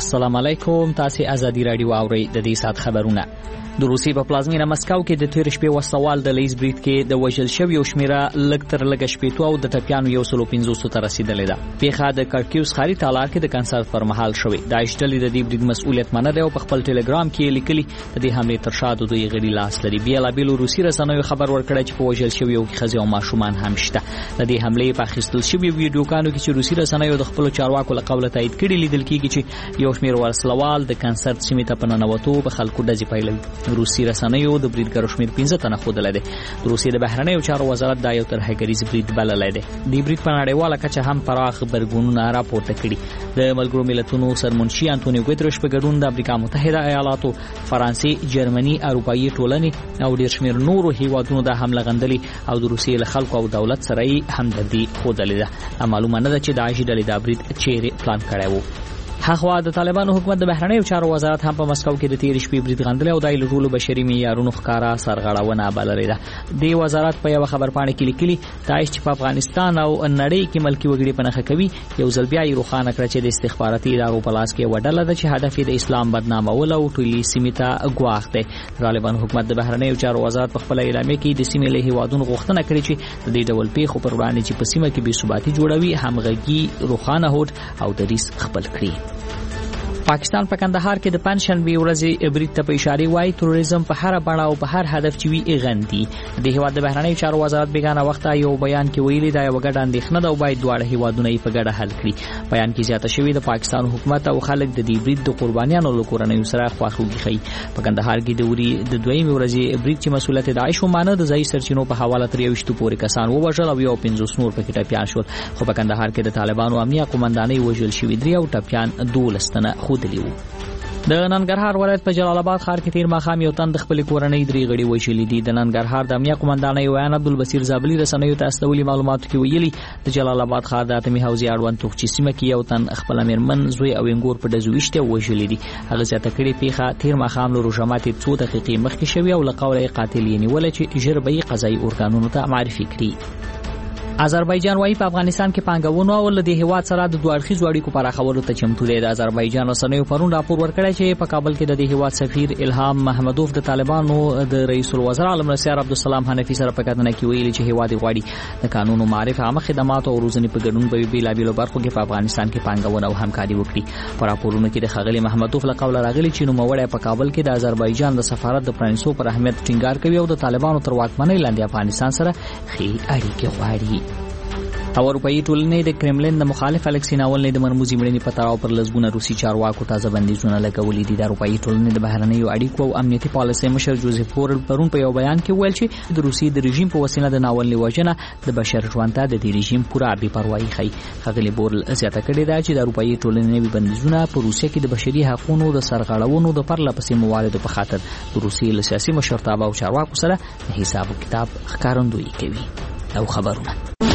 السلام علیکم. تاسو ازادي رادیو اورئ. د دې سات خبرونه. د روسیې په پلازمینه مسکو کې د تیر شپې وسوال د لیز بریټ کې د وژل شویو شمیره لږ تر لږه شپېتو او د ټپیانو 150 ته رسیدلې ده. پیښه د کارکیوس ښاري تالار کې د کنسرت پر مهال شوې. د اشتلې د دې بریټ مسؤلیت منل او په خپل ټلګرام کې لیکلي د دې حمله تر شا د دوی غړي لاس لري. بیا بیل روسي رسنیو خبر ورکړی چې په وژل شویو کې ښځې او ماشومان هم شته. د دې حمله په اخیستل شوی ویډیوګانو کې چې روسي رسنیو د خپل چارواکو له قوله تایید کړي لیدل کېږي چې یو شمېر ورسلوال د کنسرت سیمې ته په ننوتو په خلکو ډزې پیلوي. روسي رسنیو د بریډګر شمیر 15 تنه خودل دي. د روسیې د بهرنیو چارو وزارت دا یو ترهګریز بریډ بللی دی. د بریډ په نړیواله کچه هم پراخ خبرګونونه راپورته کړي. د ملګرو ملتونو سرمنشي انټونیو ګوتریش په ګډون د امریکا متحده ایالاتو، فرانسې، جرمني، اروپایي ټولنې او ډېر شمیر نورو هیوادونو د حمله غندلي او د روسیې له خلکو او دولت سره یې همدردي ښودلې ده. معلومه نه ده چې داعش ډلې د بریډ چیرې پلان کړی وو. هغه د طالبانو حکومت د بهرنیو چارو وزارت هم په مسکو کې د تیر شپې بریټ غندل او د ایلټولو بشري معیارونو ښکارا سرغړونه بللې ده. د وزارت په یو خبرپاڼه کې لیکلي داعش چې په افغانستان او نړۍ کې ملکی وګړي په نخښه کوي یو ځل بیا یې روښانه کړ چې د استخباراتي ادارو په لاس کې وډله ده چې هدف د اسلام بدنامول او ټولي سیمې ته ګواښ دی. طالبانو حکومت د بهرنیو چارو وزارت په خپل اعلامیه کې د سیمې له هیوادونو غوښتنه کړې چې د دې ډول پیښو پر وړاندې چې په سیمه کې بې ثباتي جوړوي همغږي روښانه هوډ او دریځ خپل کړي. پاکستان په کندهار کې د پنځشنبه ورځې بریټ ته په اشاره وایي تروریزم په هر بڼه او په هر هدف چې وي غندي. د هیواد د بهرنیو چارو وزارت بیگانه وخت یو بیان کې ویلي دا یو ګډ اندېښنه ده او باید دواړه هیوادونه یې په ګډه حل کړي. بیان کې زیاته شوی د پاکستان حکومت او خلک د دې بریټ د قربانیانو له کورنیو سره خواخوږي ښيي. په کندهار کې د وری د دویمه ورځې بریټ چې مسؤلیت داعش ومانه د ځای سرچینو په حواله تر 20 پورې کسان ووژل او 50 نور پکې ټپیان شول. خو په کندهار کې د طالبانو امنیه قومندانۍ وژل شوی 3 او ټپیان 12 تنه خودلی وو. د ننګرهار ولایت په جلال آباد ښار کې تیر ماښام یو تن د خپل کورنۍ 3 غړي وژلي دي. د ننګرهار د امنیه قومندانۍ ویان عبدالبصیر زابلی رسنیو ته استولي معلوماتو کې ویلي د جلال آباد ښار د اتمی حوزې اړوند توغچې سیمه کې یو تن خپل میرمن زوی او انګور په ډزو وشته وژلي دي. هغه زیاته کړي پیښه تیر ماښام له روژه ماتې 2 دقیقې مخکې شوې او له قوله قاتل یې نیول چې ژر به یې قضایي ارګانونو ته معرفي کړي. آذربایجان وايي په افغانستان کې پانګونو او له دې هیواد سره د دوه اړخیزو اړیکو پراخولو ته چمتو دی. د آذربایجان رسنیو پرون راپور ورکړی چې په کابل کې د دې هیواد سفیر الهام محمدوف د طالبانو د رئیس الوزرا علمرسیار عبدالسلام حنفي سره په کتنه کې ویلي چې هیواد غواړي د قانون معرفت عامه خدمات او روزنې په ګډون په بیلابیلو برخو کې په افغانستان کې پانګونه او همکاري وکړي. په راپورونو کې د خغلی محمدوف له قوله راغلي چې نوموړی په کابل کې د آذربایجان د سفارت د پرانیستو پر اهمیت ټینګار کوي او د طالبانو تر واکمنۍ لاندې افغانستان سره ښې اړیکې غواړي. او اروپایي ټولنې د کرملین د مخالف الکسی ناولني د مرموزي مړینې په تړاو پر لسګونه روسي چارواکو تازه بندیزونه لګولي دي. د اروپایي ټولنې د بهرنیو اړیکو او امنیتي پالیسۍ مشر جوزف بورل پرون په یو بیان کې ویل چې د روسي د رژیم په وسیله د ناولني وژنه د بشر ژوند ته د دې رژیم پوره بې پروايي ښيي. ښاغلي بورل زیاته کړې ده چې د اروپایي ټولنې نوي بندیزونه په روسیه کې د بشري حقوقو د سرغړونو د پرلپسې مواردو په خاطر د روسي له سیاسي مشرتابه او چارواکو سره حساب او کتاب ښکارندویي کوي. او خبرونه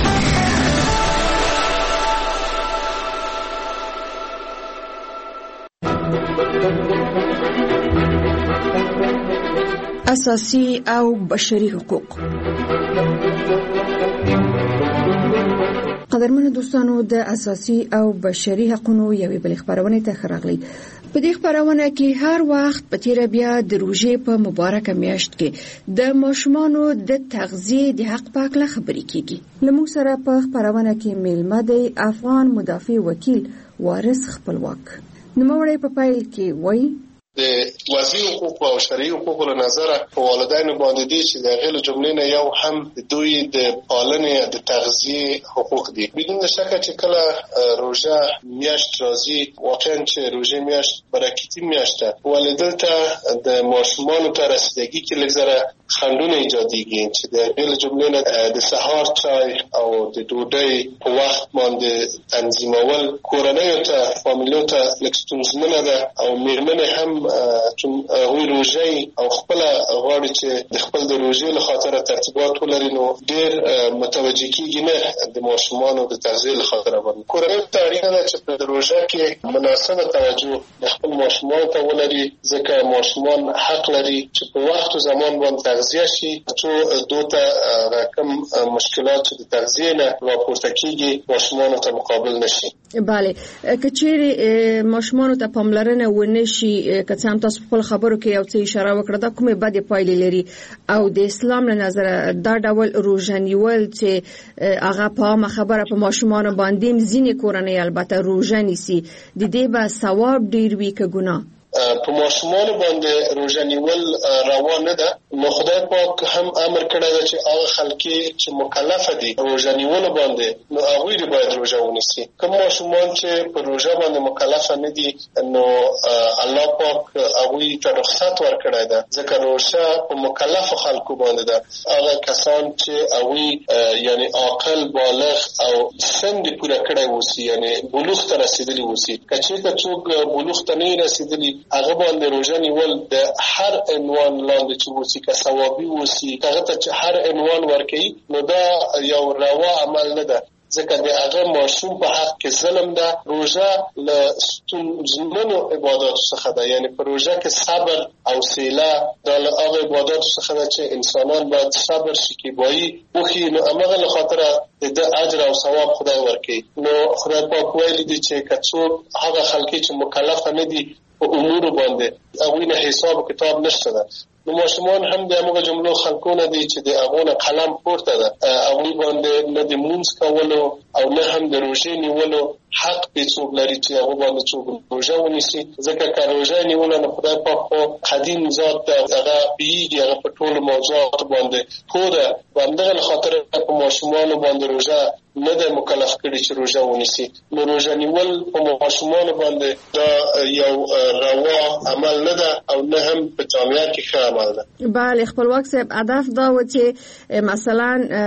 اساسي او بشري حقوق. قدرمنو دوستانو د اساسي او بشري حقوقو یوې بل خبرونه ته خراغلي. په دې خبرونه کې هر وخت په تیر بیا د روزې په مبارکه میاشت کې د ماشومانو د تغذیه د حق په اړه خبرې کیږي. لمو سره په خبرونه کې میلمه دی افغان مدافع وکیل وارث خپلواک. نوموړی په پایل کې وایي د وضعي حقوق او شرعي حقوق له نظره په والدینو باندې دي چې د غیر جملې نه یو هم دوی د پالنې د تغذیه حقوق دي. بدون شک چې کله روزه میاشت راځي واقعا چې روزه میاشت برکتي میاشت والدین ته د ماشومان ته رسیدگی کې لږ خندونه ایجادېږي چې د غیر جملې نه د سهار چای او د ډوډۍ په وخت باندې تنظیمول کورنۍ ته فامیلو ته لږ ستونزمنه ده او میرمنې هم چون غوی روزه او خپل غواړي چې د خپل د روزه له خاطر ترتیبات ولري نو ډېر متوجه کیږي نه د ماشومانو د تغذیه له خاطر باندې کورنۍ ته اړینه ده چې په روزه کې مناسبه توجه د خپل ماشومان ته ولري ځکه ماشومان حق لري چې په وخت او زمان باندې تغذیه شي چې دوته کم مشکلات چې د تغذیه نه راپورته کیږي ماشومان ته مقابل نشي. بله کچېری ماشومان ته پاملرنه ونشي که څنګه تاسو په خبرو کې یو څه اشاره وکړه دا کومه بده پایلې لري او د اسلام له نظر دا ډول روزنیول چې هغه په خبره په ماشومان باندې ځینې کورنۍ البته روزه نیسي د دې به ثواب ډیر وي که ګناه؟ په ماشومان باندې روزه نیول روا نه ده. نو خدای پاک هم امر کړی دی چې هغه خلک چې مکلف دي روزه نیول باندې نو هغه باید روزه ونیسي. کوم ماشومان چې په روزه باندې مکلف نه دي نو الله پاک هغه ته رخصت ورکړی دی ځکه روزه په مکلف خلکو باندې ده. هغه کسان چې هغه یعنی عاقل بالغ او سن دې پوره کړی وسی یعنی بلوغ ته رسیدلی وسی. کچې څوک بلوغ ته نه رسیدلی هغه باندې روزه نیول د هر عنوان لاندې چې وسی که ثوابي وسی هغه ته چې هر عنوان ورکړي نو دا یو روا عمل نه ده ځکه د هغه ماشوم په حق کې ظلم ده. روزه له ستونزمنو عبادت څخه ده یعنی په روزه کې صبر او حوصله د هغه عبادت څخه ده چې انسانان باید صبر شي کې وایي وخی نو هغه له خاطر د اجر او ثواب خدای ورکړي. نو خدای پاک ویلي دي چې کڅو هغه خلک چې مکلف نه دي په امور باندې هغه نه حساب کتاب نشته ده. نو ماشومان هم د هغه جملو خلکونه دي چې د هغه قلم پورته ده هغه باندې نه د مونږ کولو او نه هم د روزې نیولو حق به څوک لري چې هغه باندې څوک روزه ونیسي ځکه که روزه نیول نه خدای پاک قدیم ذات هغه بیږي هغه په ټول موضوعات باندې پوره باندې خاطر په ماشومان باندې روزه نه د مکلف کړي چې روزه ونیسي. نو روزه نیول په ماشومان باندې دا یو روا عمل نه ده او نه هم په جامعه کې ښه عمل ده. بله خپلواک صاحب هدف دا و چې مثلا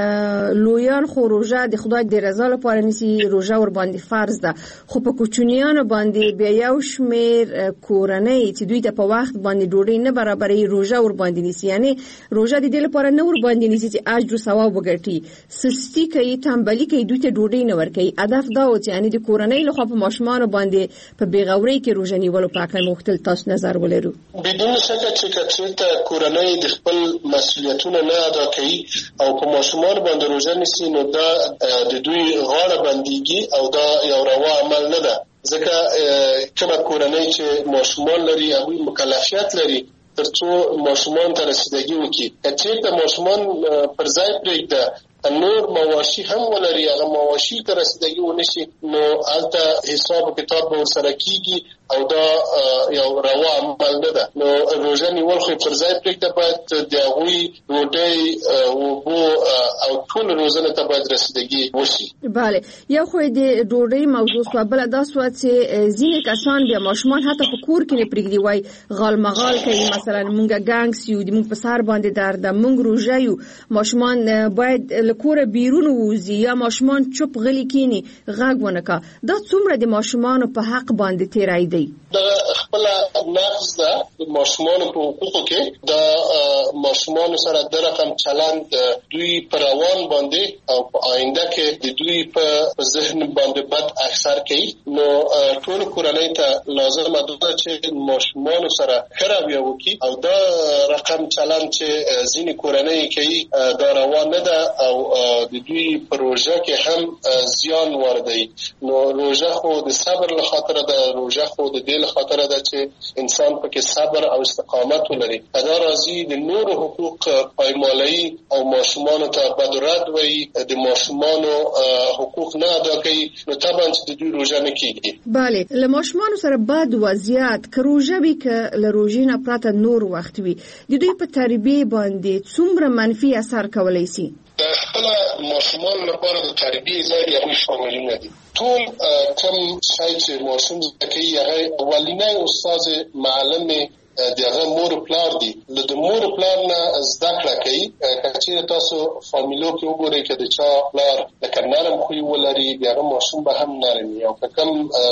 لویان خو روزه د خدای د رضا لپاره نیسي روزه ور باندې فرض ده خو په کوچنیانو باندې بیا یو شمیر کورنۍ چې دوی ته په وخت باندې ډوډۍ نه برابرې روزه ور باندې نیسي یعنی روزه د دې لپاره نه ور باندې نیسي چې اجر او ثواب وګټي سستی کوي تنبلی کوي دوی ته ډوډۍ نه ورکوي. هدف دا و چې یعنی د کورنۍ له خوا په ماشومان باندې په بیغورۍ کې روزه نیولو په اړه مختلف تاسو نظر ولرو. بدون شک چې کچېته کورنۍ د خپل مسؤلیتونه نه ادا کوي او په ماشومان باندې روزه نیسي نو دا د دوی غاړه بنديږي او دا یو روا عمل نه ده ځکه کومه کورنۍ چې ماشومان لري هغه مکلفیت لري ترڅو ماشومان ته رسیدګي وکړي. کچېته ماشومان پر ځای پرېږده نور مواشي هم ولري هغه مواشي ته رسیدګي ونشي نو هلته حساب کتاب به ورسره کیږي او دا یو روا عمل نه ده. نو روزه نیول خو پر ځای پرېږده باید د هغوی ډوډۍ اوبو او ټول روزنه ته باید رسیدګي وشي. بله یو خو د ډوډۍ موضوع سوه بله دا سوه چې ځینې کسان بیا ماشومان حتی په کور کې نه پرېږدي وایي غال مغال کوي مثلا مونږ ګانګس یو د مونږ په سر باندې درد ده مونږ روژه یو ماشومان باید له کوره بیرون ووځي یا ماشومان چوپ غلي کینی غږ ونه کا. دا څومره د ماشومانو په حق باندې تیرای دی؟ دا خپل نقض ده د ماشومانو په حقوقو کې دا ماشومانو سره د رقم چلند دوی پر روان باندې او په آینده کې د دوی په ذهن باندې بد اثر کوي. نو ټول کورنۍ ته لازم ده چې ماشومانو سره خرابیا وکړي او دا رقم چلند چې ځینې کورنۍ کوي دا روان نه ده او د دوی پروژه کې هم زیان واردوي. نو روزه خو د صبر له خاطر ده روزه خو د دې له خاطر ده چې انسان پکې صبر او استقامت ولري. دا راځي د نور حقوق پایمالي او ماشومانو ته بدرد وي د ماشومانو حقوق نه ادا کوي نو طبعا چې د دوی روزه نه کیږي. بله له ماشومانو سره بد وضعیت که روزه وي که له روزې نه پرته نور وخت وي د دوی په تربیه باندې څومره منفي اثر کولی شي؟ د خپل ماشومان لپاره د تربیه ځای یې شاملونه دي. ټول کوم شای چې ماشوم زکوي هغه اولینی استاد معلم دغه مور پلار دي د مور پلار نه زده کړه کوي. چې تاسو فامیلو کې وګورئ چې د چا پلار لکه نرم خوی ولري دغه ماشوم به هم نرم وي او کوم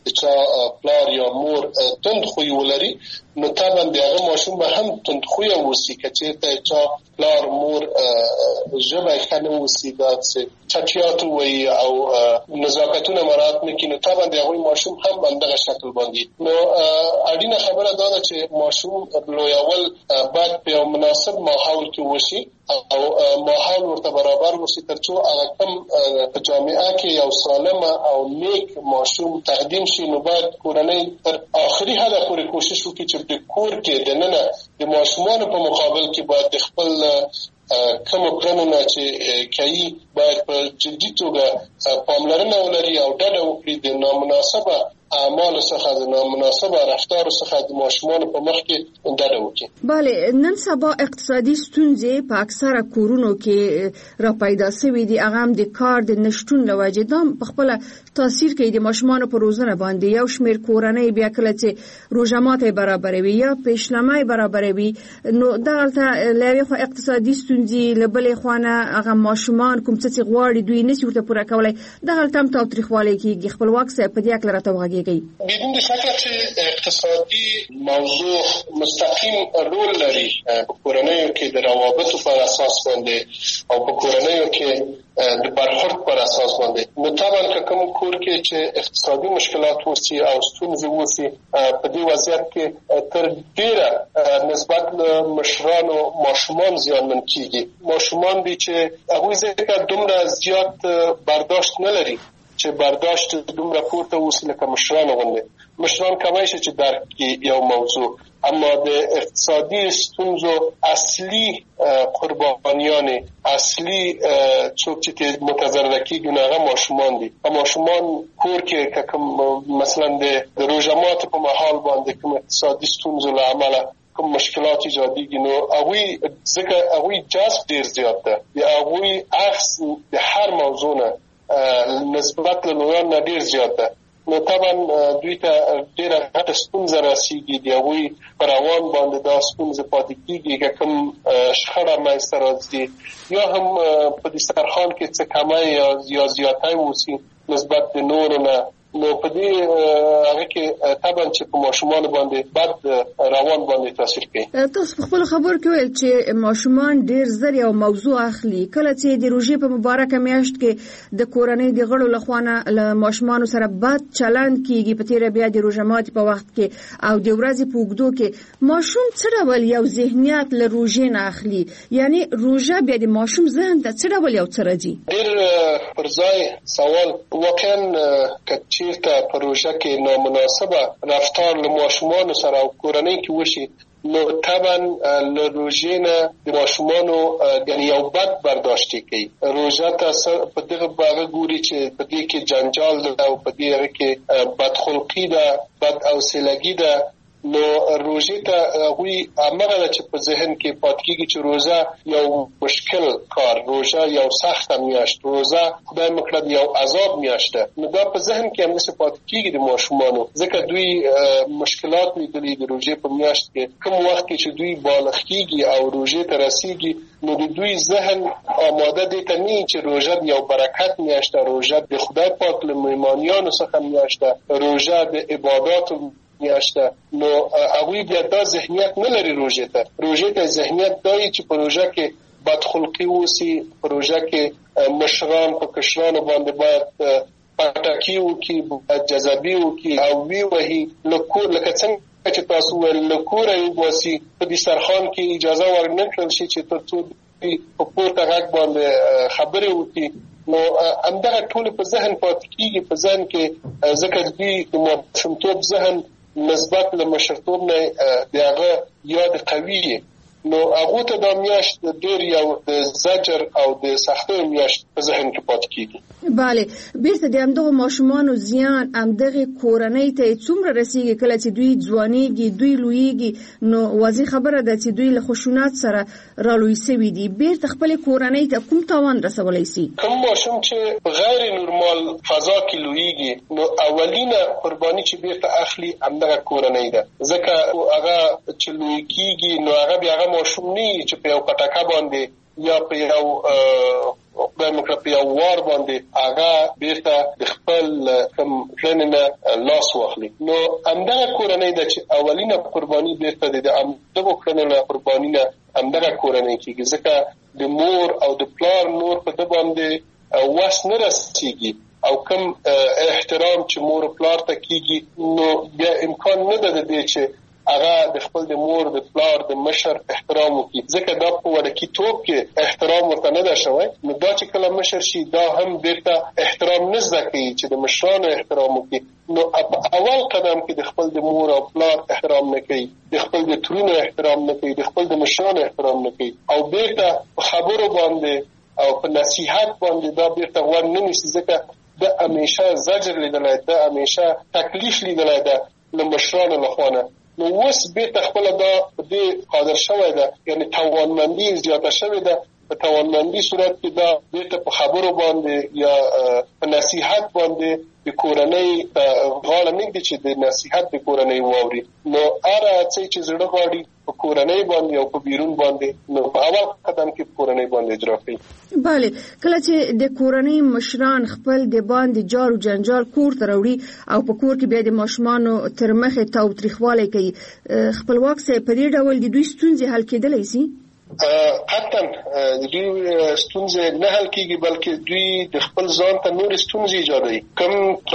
چا پلار یا مور تند خوی ولري نو طبعا دغه ماشوم به هم تند خوی وسی که چیرته چا پلار مور ژبه خنه وسی دات چټیات وي او نزاکتونه مراد نکي نو طبعا دغه ماشوم هم اندغه شکل باندې نو اړینه خبره دا ده چې ماشوم لویول باید په مناسب ماحول کې وشي او ماحول ورته برابر وشي ترڅو هغه کم په جامعه کې یو سالمه او نیک ماشوم تقدیم شي نو باید کورنۍ تر آخري حد پورې کوشش وکړي چې د کور کې د ننه د ماشومان په مقابل کې باید خپل کوم کړنونه چې کوي باید په جدي توګه پاملرنه ولري او ډډه وکړي د نامناسبه اعمال څخه د نامناسبه رفتار څخه د ماشومان په مخ کې ډډه وکړي. بله نن سبا اقتصادي ستونزې په اکثره کورونو کې را پیدا شوې دي هغه هم د کار د نشټون له وجې دا په خپل تاثیر کوي د ماشومان په روزنه باندې یو شمېر کورنۍ بیا کله چې روژه ماتي برابروي یا پیشنمای برابروي نو دغلته لوي خو اقتصادي ستونزې لبلې خوانه هغه ماشومان کوم څه غواړي دوی نشي ورته پوره کولای دغلته هم تاوتریخوالی کېږي خپلواک څه په دې اړه راته وغږیږي. بدون شک چې اقتصادي موضوع مستقیم رول لري په کورنیو کې د روابطو پر اساس باندې او په کورنیو کې د برخورد پر اساس باندې نو طبعا کوم کور کې چې اقتصادي مشکلات وسی او ستونزې وسی په دې وضعیت کې تر ډیره نسبت مشرانو ماشومان زیانمن کیږي ماشومان دي چې هغه ځکه دومره زیات برداشت نه لري چې برداشت دومره پورته وسی لکه مشران غوندي مشران کوي چې درک یو موضوع اما د اقتصادي ستونزو اصلي قربانیان اصلي څوک چې متضرر کیږي هغه ماشومان دي ماشومان کور کې کوم مثلا د روژه ماتي په محل باندې کوم اقتصادي ستونزو له امله کوم مشکلات ایجادیږي نو هغه جذب ډیر زیات ده یا هغه عکس د هر موضوع نه نسبت له نوران ډیر زیات ده نو طبعا دوی ته ډیره غټه ستونزه راسیږي دی هغوی پر روان باندې دا ستونزه پاتې کیږي که کوم شخړه منځته راځي یا هم په دسترخوان کې څه کمی یا زیاتی وسي نسبت د نورو نه نو په دې هغه کې طبعا چې په ماشومان باندې بد روان باندې تاثیر کوي. تاسو په خپل خبر کې ویل چې ماشومان ډیر زر یو موضوع اخلي کله چې د روژې په مبارکه میاشت کې د کورنۍ د غړو لخوانه له ماشومان سره بد چلند کیږي په تیر بیا د روژه ماتي په وخت کې او د ورځې په اوږدو کې ماشوم څه ډول یو ذهنیت له روژې نه اخلي یعنی روژه بیا د ماشوم ذهن ته څه ډول یو څه راځي. ډیر پر ځای سوال واقعا چې ته پروژه کې نامناسبه رفتار له ماشومان سره او کورنۍ کې وشي نو طبعا له روژې نه د ماشومانو یعنی یو بد برداشتي کوي روژه ته په دغه باغ ګوري چې په دې کې جنجال ده او په دې کې بدخلقي ده بد حوصلګي ده نو روژه ته وی امره چې په ذهن کې پات کیږي چې روزه یو مشکل کار روزه یو سخت میاشت روزه خدای مکړه یو عذاب میاشت نو دا په ذهن کې هم څه پات کیږي د ماشومانو ځکه دوی مشکلات لیدلې د روزه په میاشت کې کوم وخت چې دوی بالغ کیږي او روزه ته رسیږي نو د دوی ذهن آماده دي ته نه چې روزه یو برکت میاشت روزه د خدای پاک له مېمانیانو څخه میاشت روزه د عبادت میاشته نو هغوی بیا دا ذهنیت نه لري روژه ته ذهنیت دای چې پروژه کې بدخلقي وسی پروژه کې مشران په کشرانو باندې باید پټاکی وکي جذابي وکي او وی وهي لکه څنګه چې تاسو ول لکور یو وسی په دې سرخان کې اجازه ورنکړل شي چې ترڅو په پورته غږ باندې خبرې وکي نو همدغه ټول په ذهن پاتې کیږي په ذهن کې ذکر دی د ماشومتوب ذهن نسبت له مشرتوب نه دغه یاد قوي نو هغه ته د میاشت ډیر یو د زجر او د سختۍ میاشت په ذهن کې پات کیږي. bale بیرته د همدغه ماشومان زیان همدغه کورنۍ ته څومره رسیږي کله چې دوی ځوانيږي دوی لویږي نو واضح خبره ده چې دوی له خشونت سره رالوي سوي دي بیرته خپل کورنۍ ته کوم تاوان رسولای شي. کوم ماشوم چې غیر نورمال فضا کې لویږي نو اولینه قرباني چې بیرته اخلي همدغه کورنۍ ده ځکه هغه چې لوی کیږي نو هغه بیا ماشوم نه چې په یو پټاکا باندې یا په یو خدای مو کړه په یو وار باندې هغه بیرته د خپل کوم ژوندنه لاس واخلي. نو همدغه کورنۍ د چې اولینه قرباني بیرته د همدغه کورنۍ قرباني نه همدغه کورنۍ کېږي، ځکه د مور او د پلار نور په د باندې وس نه رسېږي او کوم احترام چې مور او پلار ته کېږي نو بیا امکان نه ده د دې چې هغه د خپل د مور د پلار د مشر احترام وکړي، ځکه دا په وړکي توپ کې احترام ورته نه ده شوی. نو دا چې کله مشر شي دا هم بیرته احترام نه زده کوي چې د مشرانو احترام وکړي. نو په اول قدم کې د خپل د مور او پلار احترام نه کوي، د خپل د ترونو احترام نه کوي، د خپل د مشرانو احترام نه کوي او بیرته په خبرو باندې او په نصیحت باندې دا بیرته ور نه نیسي، ځکه د همیشه زجر لیدلای، د همیشه تکلیف لیدلای ده له مشرانو لخوا نه. نو اوس بیرته خپل دا دې قادر شوی ده، یعنی توانمندي زیاته شوې ده. په توانمندي صورت کې دا بیرته په خبرو باندې یا په نصیحت باندې د کورنۍ غاړه نږدې چې د نصیحت د کورنۍ واوري. نو هر څه چې زړه غواړي په کورنۍ باندې او په بیرون باندې نو په اول قدم کې کورنۍ باندې اجرا کوي. بله، کله چې د کورنۍ مشران خپل د باندې جار او جنجال کور ته راوړي او په کور کې بیا د ماشومانو تر مخې تاوتریخوالی کوي، خپلواک صاحب په دې ډول د دوی ستونزې حل کېدلی شي؟ حتی دوی ستونزې نه حل کېږي بلکې دوی د خپل ځان ته نور ستونزې ایجادوي. کوم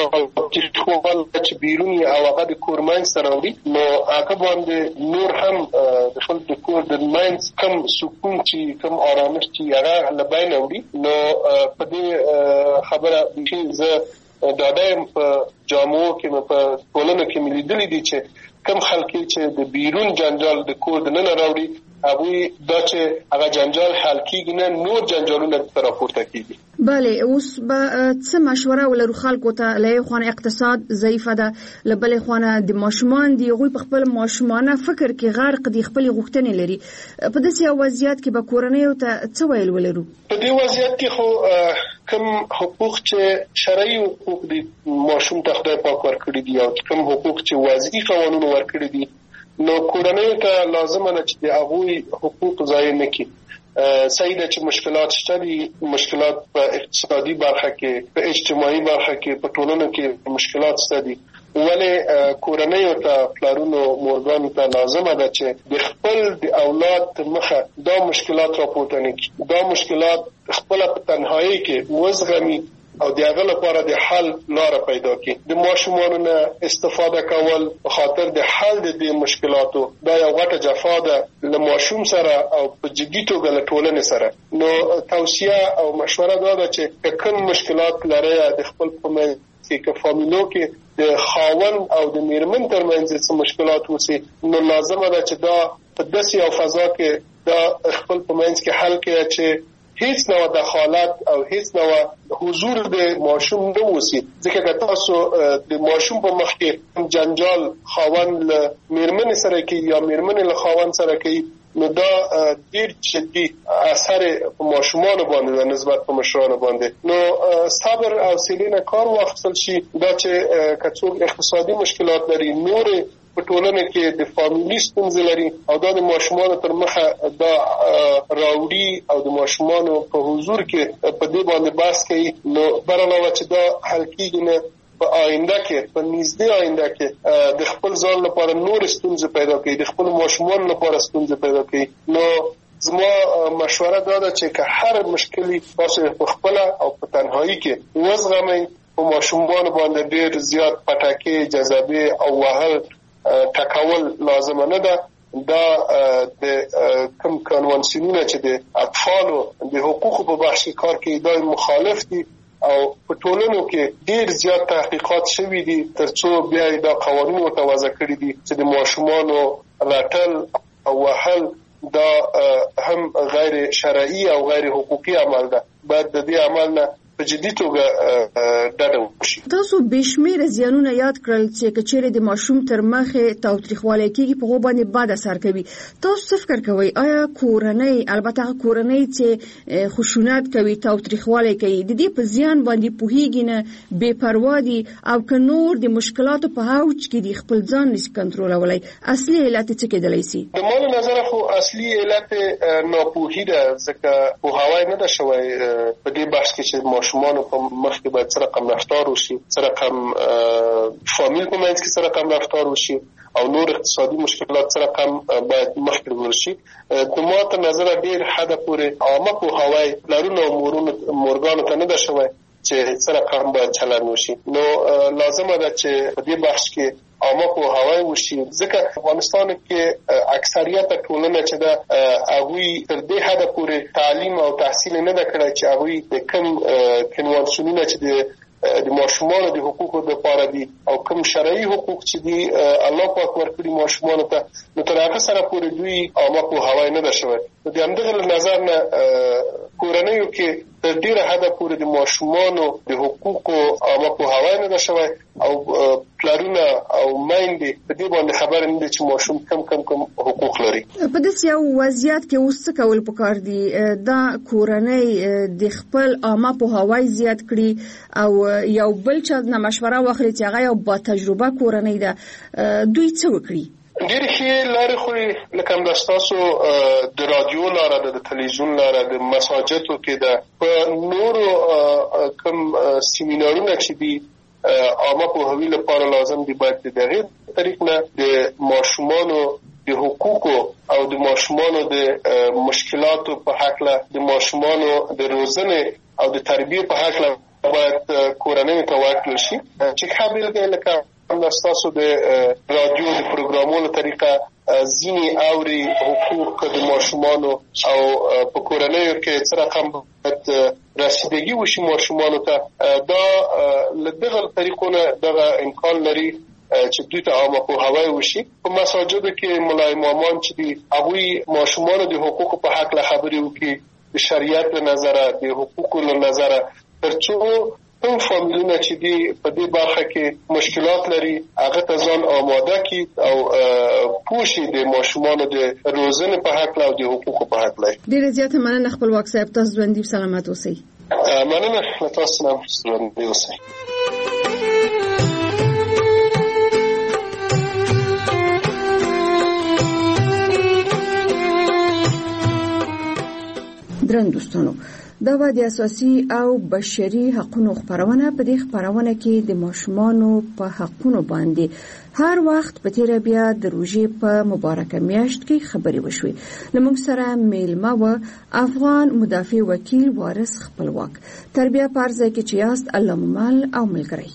تاوتریخوالی چې بیرون او هغه د کور منځ ته راوړي نو هغه باندې نور هم د خپل د کور د منځ کوم سکون چې کوم آرامش چې هغه له بینه وړي. نو په دې خبره چې زه ډاډه په جامو کې په ټولنه کې مې لیدلي دي چې کوم خلک چې د بیرون جنجال د کور دننه راوړي هغوی دا چې هغه جنجال حل کېږي نه نور جنجالونه راپورته کېږي. بله، اوس به څه مشوره ولرو خلکو ته؟ له یوې خوا اقتصاد ضعیفه ده، له بلې خوا د ماشومان دي، هغوی په خپل ماشومانه فکر کې غرق دي، خپلې غوښتنې لري. په داسې یو وضعیت کې به کورنیو ته څه ویل ولرو؟ په دې وضعیت کې خو کوم حقوق چې شرعي حقوق دي ماشوم ته خدای پاک ورکړي دي او کوم حقوق چې وضعي قوانینو ورکړي دي نو کورنیو ته لازمه ده چې د هغوی حقوق ضایع نه کړي. صحیح ده چې مشکلات شته دي، مشکلات په اقتصادي برخه کې، په اجتماعي برخه کې، په ټولنه کې مشکلات شته دي، ولې کورنیو ته پلارونو مورګانو ته لازمه ده چې د خپل د اولاد مخه دا مشکلات راپورته نه کړي، دا مشکلات خپل په تنهایی کې وزغمي او د هغه لپاره د حل لار پیدا کړي. د ماشومانو نه استفاده کول په خاطر د حل د دې مشکلاتو دا یو غټه جفا ده له ماشوم سره او په جدي توګه له ټولنې سره. نو توصیه او مشوره دا ده چې کوم مشکلات لري د خپل په منځ کې فامیلو کې د خاوند او د میرمن ترمنځ څه مشکلات وسی نو لازمه ده چې دا په داسې یو فضا کې دا خپل په منځ کې حل کړي چې هیڅ نوع دخالت او هیڅ نوع حضور د ماشوم نه وسی. ځکه که تاسو د ماشوم په مخ کې جنجال خاوند له میرمن سره کوي یا میرمن له خاوند سره کوي نو دا ډیر جدي اثر په ماشومانو باندې د نسبت په مشرانو باندې. نو صبر او سیلینه کار واخیستل شي دا چې کڅوګ اقتصادي مشکلات لري، نور په ټولنه کې د فامیلی ستونزې لري او دا د ماشومانو تر مخه دا راوړي او د ماشومانو په حضور کې په دې باندې بحث کوي نو برعلاوه چې دا حل کېږي نه په آینده کې په نږدې آینده کې د خپل ځان لپاره نور ستونزې پیدا کوي، د خپل ماشومانو لپاره ستونزې پیدا کوي. نو زما مشوره دا ده چې که هر مشکلی تاسو په خپل او په تنهایی کې وزغمئ، په ماشومانو باندې ډېر زیات پټکې جذبې او وهل ټکول لازم نه ده. دا د کوم کنوانسیونونه چې د اطفالو د حقوقو په بحث کار کوي دا مخالف دي او په ټولنو کې ډیر زیات تحقیقات شوي دي ترڅو بیا دا قوانین وضع کړي دي چې د ماشومانو رټل او وهل دا هم غیر شرعي او غیر حقوقي عمل ده. باید د دې عمل نه په جدي توګه ډډه وشي. تاسو بشمیره زیانونه یاد کړل چې کچېره د ماشوم تر مخه تاوتریخوالی کېږي په هغه باندې بد اثر کوي. تاسو څه فکر کوئ؟ آیا کورنۍ، البته کورنۍ چې خشونت کوي، تاوتریخوالی کوي، د دې په زیان باندې پوهیږي نه، بے پروا دي او که نور د مشکلاتو په اوج کې دي خپل ځان نشي کنټرولولای، اصلي علت څه کېدلی شي؟ د ما له نظره خو اصلي علت ناپوهي ده، ځکه پوهاوی نه ده شوی په دې بحث کې چې ماشومانو په مخ کې باید څه رقم رفتار وشي، څه رقم فامیل په منځ کې څه رقم رفتار وشي او نور اقتصادي مشکلات څه رقم باید مخکې وړل شي. د ما تر نظره ډېر حده پورې عامه پوهاوی پلرونو او مورګانو ته نه ده شوی چې څه رقم باید چلند وشي. نو لازمه ده چې په دې بحث کې عامه پوهاوی وشي، ځکه افغانستان کې اکثریت ټولنه چې ده هغوی تر دې حده پورې تعلیم او تحصیل نه ده کړی چې هغوی د کوم کنوانسیونونه چې د ماشومانو د حقوقو لپاره دي او کوم شرعي حقوق چې دي الله پاک ورکړي ماشومانو ته، نو تر هغه سره پورې دوی عامه پوهاوی نه ده شوی. د همدغه نظر نه کورنیو کې تر ډېره حده پورې د ماشومانو د حقوقو عامه پوهاوی نه ده شوی او پلرونه او میندې په دې باندې خبر نه دي چې ماشوم کوم حقوق لري. په داسې یو وضعیت کې اوس څه کول پکار دي؟ دا کورنۍ د خپل عامه پوهاوی زیات کړي او یو بل چا نه مشوره واخلي چې هغه یو با تجربه کورنۍ ده، دوی څه وکړي؟ ډېرې ښې لارې خو لکه همدا ستاسو د رادیو لاره ده، د تلویزیون لاره، د مساجدو کې ده، په نورو کوم سیمینارونه چې دي عامه پوهاوي لپاره لازم دي باید د دغې طریق نه د ماشومانو د حقوقو او د ماشومانو د مشکلاتو په هکله، د ماشومانو د روزنې او د تربیې په هکله باید کورنیو ته ورکړل شي. چې ښه بېلګه لکه ستاسو د رادیو د پروګرامونو طریقه ځینې اوري حقوق د ماشومانو او په کورنیو کې څه رقم باید رسیدګي وشي ماشومانو ته، دا له دغه طریقو نه دغه امکان لري چې دوی ته عامه پوهاوی وشي. په مساجدو کې ملا امامان چې دي هغوی ماشومانو د حقوقو په هکله خبرې وکړي د شریعت له نظره، د حقوقو له نظره، تر څو کوم فامیلونه چې دي په دې برخه کې مشکلات لري هغه ته ځان آماده کړي او پوه شي د ماشومانو د روزنې په هکله او د حقوقو په هکله. ډېره زیاته مننه خپلواک صاحب، تاسو ژوندي سلامت اوسئ. مننه له تاسو نه، ژوندي اوسئ. درنو دوستانو، دا د اساسي او بشري حقوقو خبرونه. په دې خبرونه کې د ماشومانو په حقوقو باندې هر وخت په تیر بیا د روزې په مبارکه میاشت کې خبرې وشوي. لمونږ سره میلمه و افغان مدافع وکیل وارث خپلواک. تربیه پرځای کې چې یاست الله ممل او ملګری.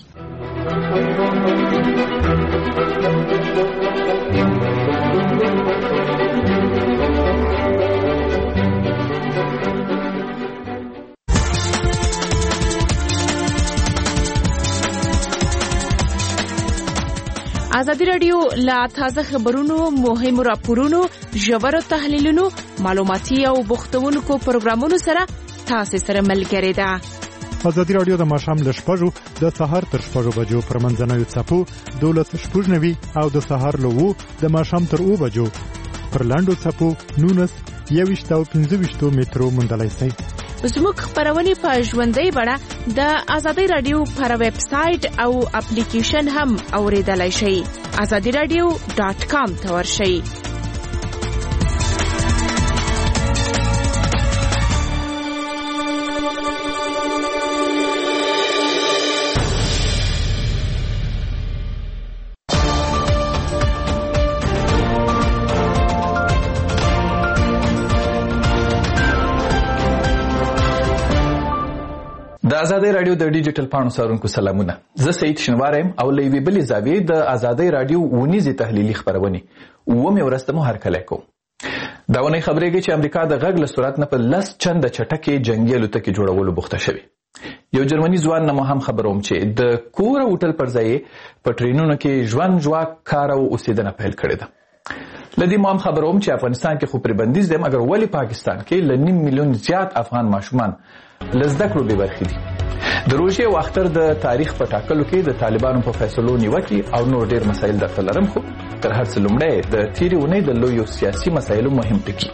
ازادي رادیو لا تازه خبرونو، مهمو راپورونو، ژورو تحلیلونو، معلوماتي او بوختونکو پروګرامونو سره تاسو سره ملګری ده. ازادي رادیو د ماښام له 6 د سهار تر 6 بجو پر منځنوي څپو 12:09 او د سهار له 2 د ماښام تر 2 بجو پر لاندو څپو 19 او 15 مترو مندلای سي. زموږ خبرونه په ژوندۍ بڼه د ازادي رادیو پر ویب سټ او اپلیکیشن هم اوریدلای شئ. azadiradio.com ته ورشئ. د ازادي رادیو د ډیجیټل پاڼو څارونکو سلامونه. زه سید شنوارم او لوی بلی زاویه د ازادي رادیو ونیزي تحلیلي خبرونه ومه ورستمو هر کله کو. دا ونی خبرېږي چې امریکا د غږ له صورت نه په لس چنده چټکه جنگي الوتکې جوړولو بوخته شوی. یو جرمني ځوان نه هم خبروم چې د کور هوټل پر ځای په ټرینونو کې ژوند جواک کار او اوسیدنه پیل کړې ده. لدی مو هم خبروم چې افغانستان کې خو پر بندیز دی، مګر ولی پاکستان کې ل 9 میلیون زیات افغان ماشومان لزده کړو به برخې دي. د روژې او اختر د تاریخ په ټاکلو کې د طالبانو په فیصلو نیوکې او نور ډیر مسایل درته لرم، خو تر هر څه لومړی د تیرې اونۍ د لویو سیاسي مسایلو مهم ټکي.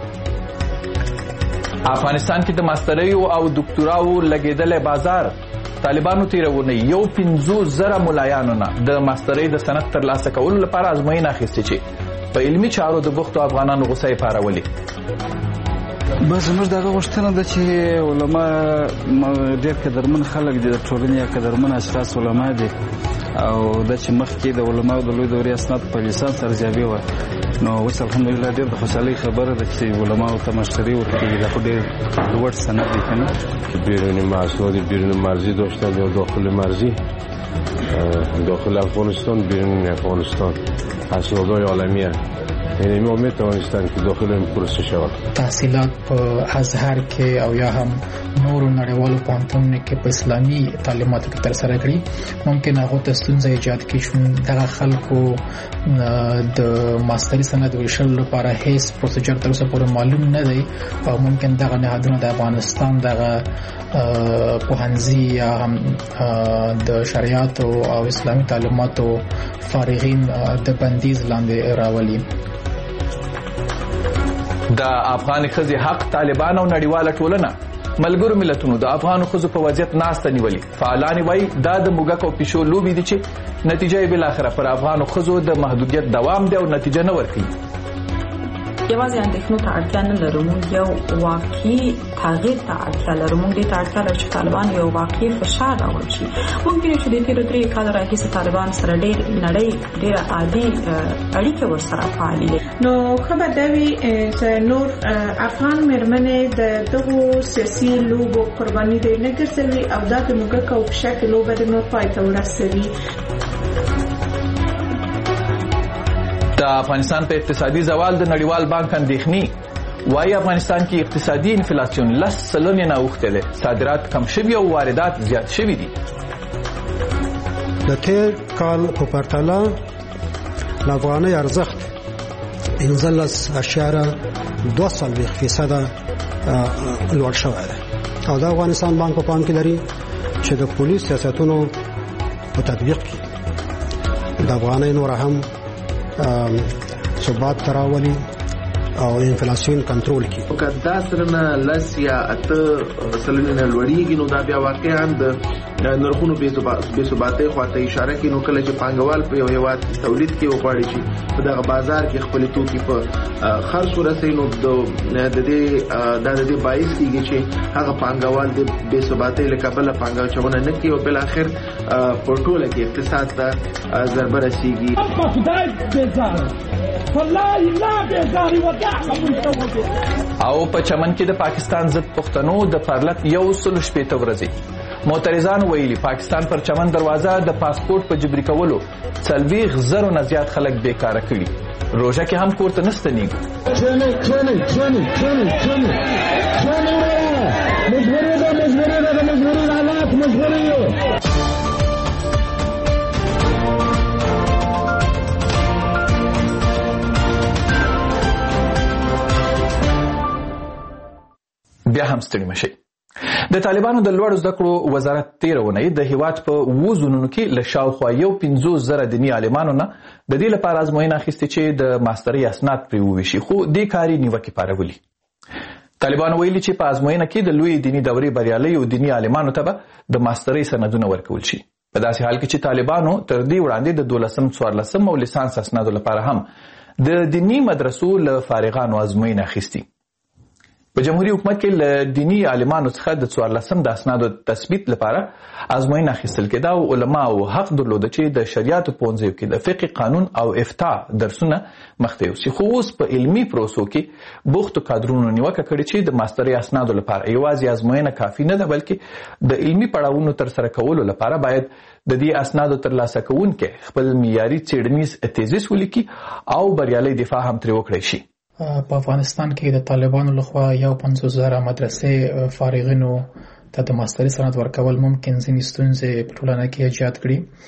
افغانستان کې د ماستریو او دکتوراو لګیدلې بازار. طالبانو تیره اونۍ 50,000 ملایانو نه د ماسترۍ د سند ترلاسه کولو لپاره ازموینه اخیستې چې په علمي چارو د بوختو افغانانو غوسه یې پارولې. بس زموږ دغه غوښتنه ده چې علما ډېر قدرمن خلک دي، د ټولنې یا قدرمن اشخاص علما دي، او دا چې مخکې د علماو د لوی دورې اسناد په لیسانس ارزیابي وه، نو اوس الحمدلله ډېر د خوشحالۍ خبره ده چې علماو ته مشتری ورکړي. دا خو ډېر لوړ سند دی که نه. بیرون محصول بیرون مرزی داشتن یا داخل مرزی، داخل افغانستان بیرون افغانستان اسنادهای عالمیه، یعنی ما میتوانستن که داخل این پروسه شود. تحصیلات په ازهر کې او یا هم نورو نړیوالو پوهنتونونو کې په اسلامي تعلیماتو کې ترسره کړي، ممکن هغه ته ستونزه ایجاد کړي چې دغه خلکو د ماستري سند ویشلو لپاره هیڅ پروسیجر تر اوسه پورې معلوم نه دی، او ممکن دغه نهادونه د افغانستان دغه پوهنځي یا هم د شریعت او اسلامي تعلیماتو فارغین د بندیز لاندې راولي. د افغان ښځې حق طالبان او نړیواله ټولنه ملګرو ملتونو د افغانو ښځو په وضعیت ناسته نیولي. فعالان وایي دا د موږک او پیشو لوبې دي چې نتیجه یې بالاخره پر افغانو ښځو د محدودیت دوام دی او نتیجه نه ورکوي. یوازې اندېښنو ته اړتیا نه لرو، موږ یو واقعي تغییر ته اړتیا لرو. موږ دې ته اړتیا لرو چې طالبان یو واقعي فشار راوړي شي. موږ وینو چې د تېرو 3 کالو راهیسې طالبان سره نړۍ ډېره عادي اړیکې ورسره فعالې دي. نو ښه به دا وي چې نور افغان مېرمنې د دغو سیاسي لوبو قرباني دې نه ګرځوي او دا د موږک او پشک لوبه د نور پای ته ورسوي. د افغانستان په اقتصادي زوال د نړیوال بانک اندېښنې وایي افغانستان کې اقتصادي انفلاسیون 10 سلنې نه اوښتی دی، صادرات کم شوي او واردات زیات شوي دي. د تیر کال په پرتله د افغانۍ ارزښت 15.2% لوړ شوی دی، او د افغانستان بانک په پام کې لري چې د پولیس سیاستونو په تطبیق کې د افغانۍ نور هم ثبات تراولي او انفلاسیون کنټرول کی. که دا سرنه لس یا 8 سلنه لوړیږي نو دا بیا واقعا د نرخونو بې ثباتۍ خواته اشاره کوي. نو کله چې پانګوال په یو هیواد تولید کې وغواړي چې په دغه بازار کې خپل توکي په خرڅ ورسوي، نو د دې باعث کیږي چې هغه پانګوال د بې ثباتۍ له کبله پانګونه نه کوي او بل اخر په ټوله کې اقتصاد ته ضربه رسیږي. او په چمن کې د پاکستان ضد پښتنو د پرلط 160 ورځې معترضان ویلي پاکستان پر چمن دروازه د پاسپورت په جبري کولو 40,000 نه زیات خلک بیکاره کړي. روژه کې هم کور ته نستنیږي. بیا هم ستړي مشي. د طالبانو د لوړو زده کړو وزارت 13 اونۍ د هیواد په 2 زونونو کې له شاوخوا 15,000 دیني عالمانو نه د دې لپاره ازموینه اخیستې چې د ماسترۍ اسناد پرې وویشي، خو دې کاري نیوکې پارولي. طالبانو ویلي چې په ازموینه کې د لوی دیني دورې بریالیو دیني عالمانو ته به د ماسترۍ سندونه ورکول شي. په داسې حال کې چې طالبانو تر دې وړاندې د 12م 14م او لیسانس اسنادو لپاره هم د دیني مدرسو له فارغانو ازموینه اخیستي. په جمهوریت حکومت کې له دینی عالمانو څخه د 14م د اسنادو تثبیت لپاره ازموینه اخیستل کېده او علماو حق درلوده چې د شریعت پوهنځیو کې د فقه، قانون او افتاء درسونه مخته یوسي. خو اوس په علمي پروسو کې بوختو کادرونو نیوکه کړې چې د ماسترۍ اسنادو لپاره یوازې ازموینه کافي نه ده، بلکې د علمي پړاوونو ترسره کولو لپاره باید د دې اسنادو ترلاسه کوونکي خپل معیاري څېړنیز تیزیس ولیکي او بریالي دفاع هم ترې وکړي شي. په افغانستان کې د طالبانو لخوا 50,000 مدرسې فارغینو ته د ماسترۍ سند ورکول ممکن ځینې ستونزې په ټولنه کې ایجاد کړي.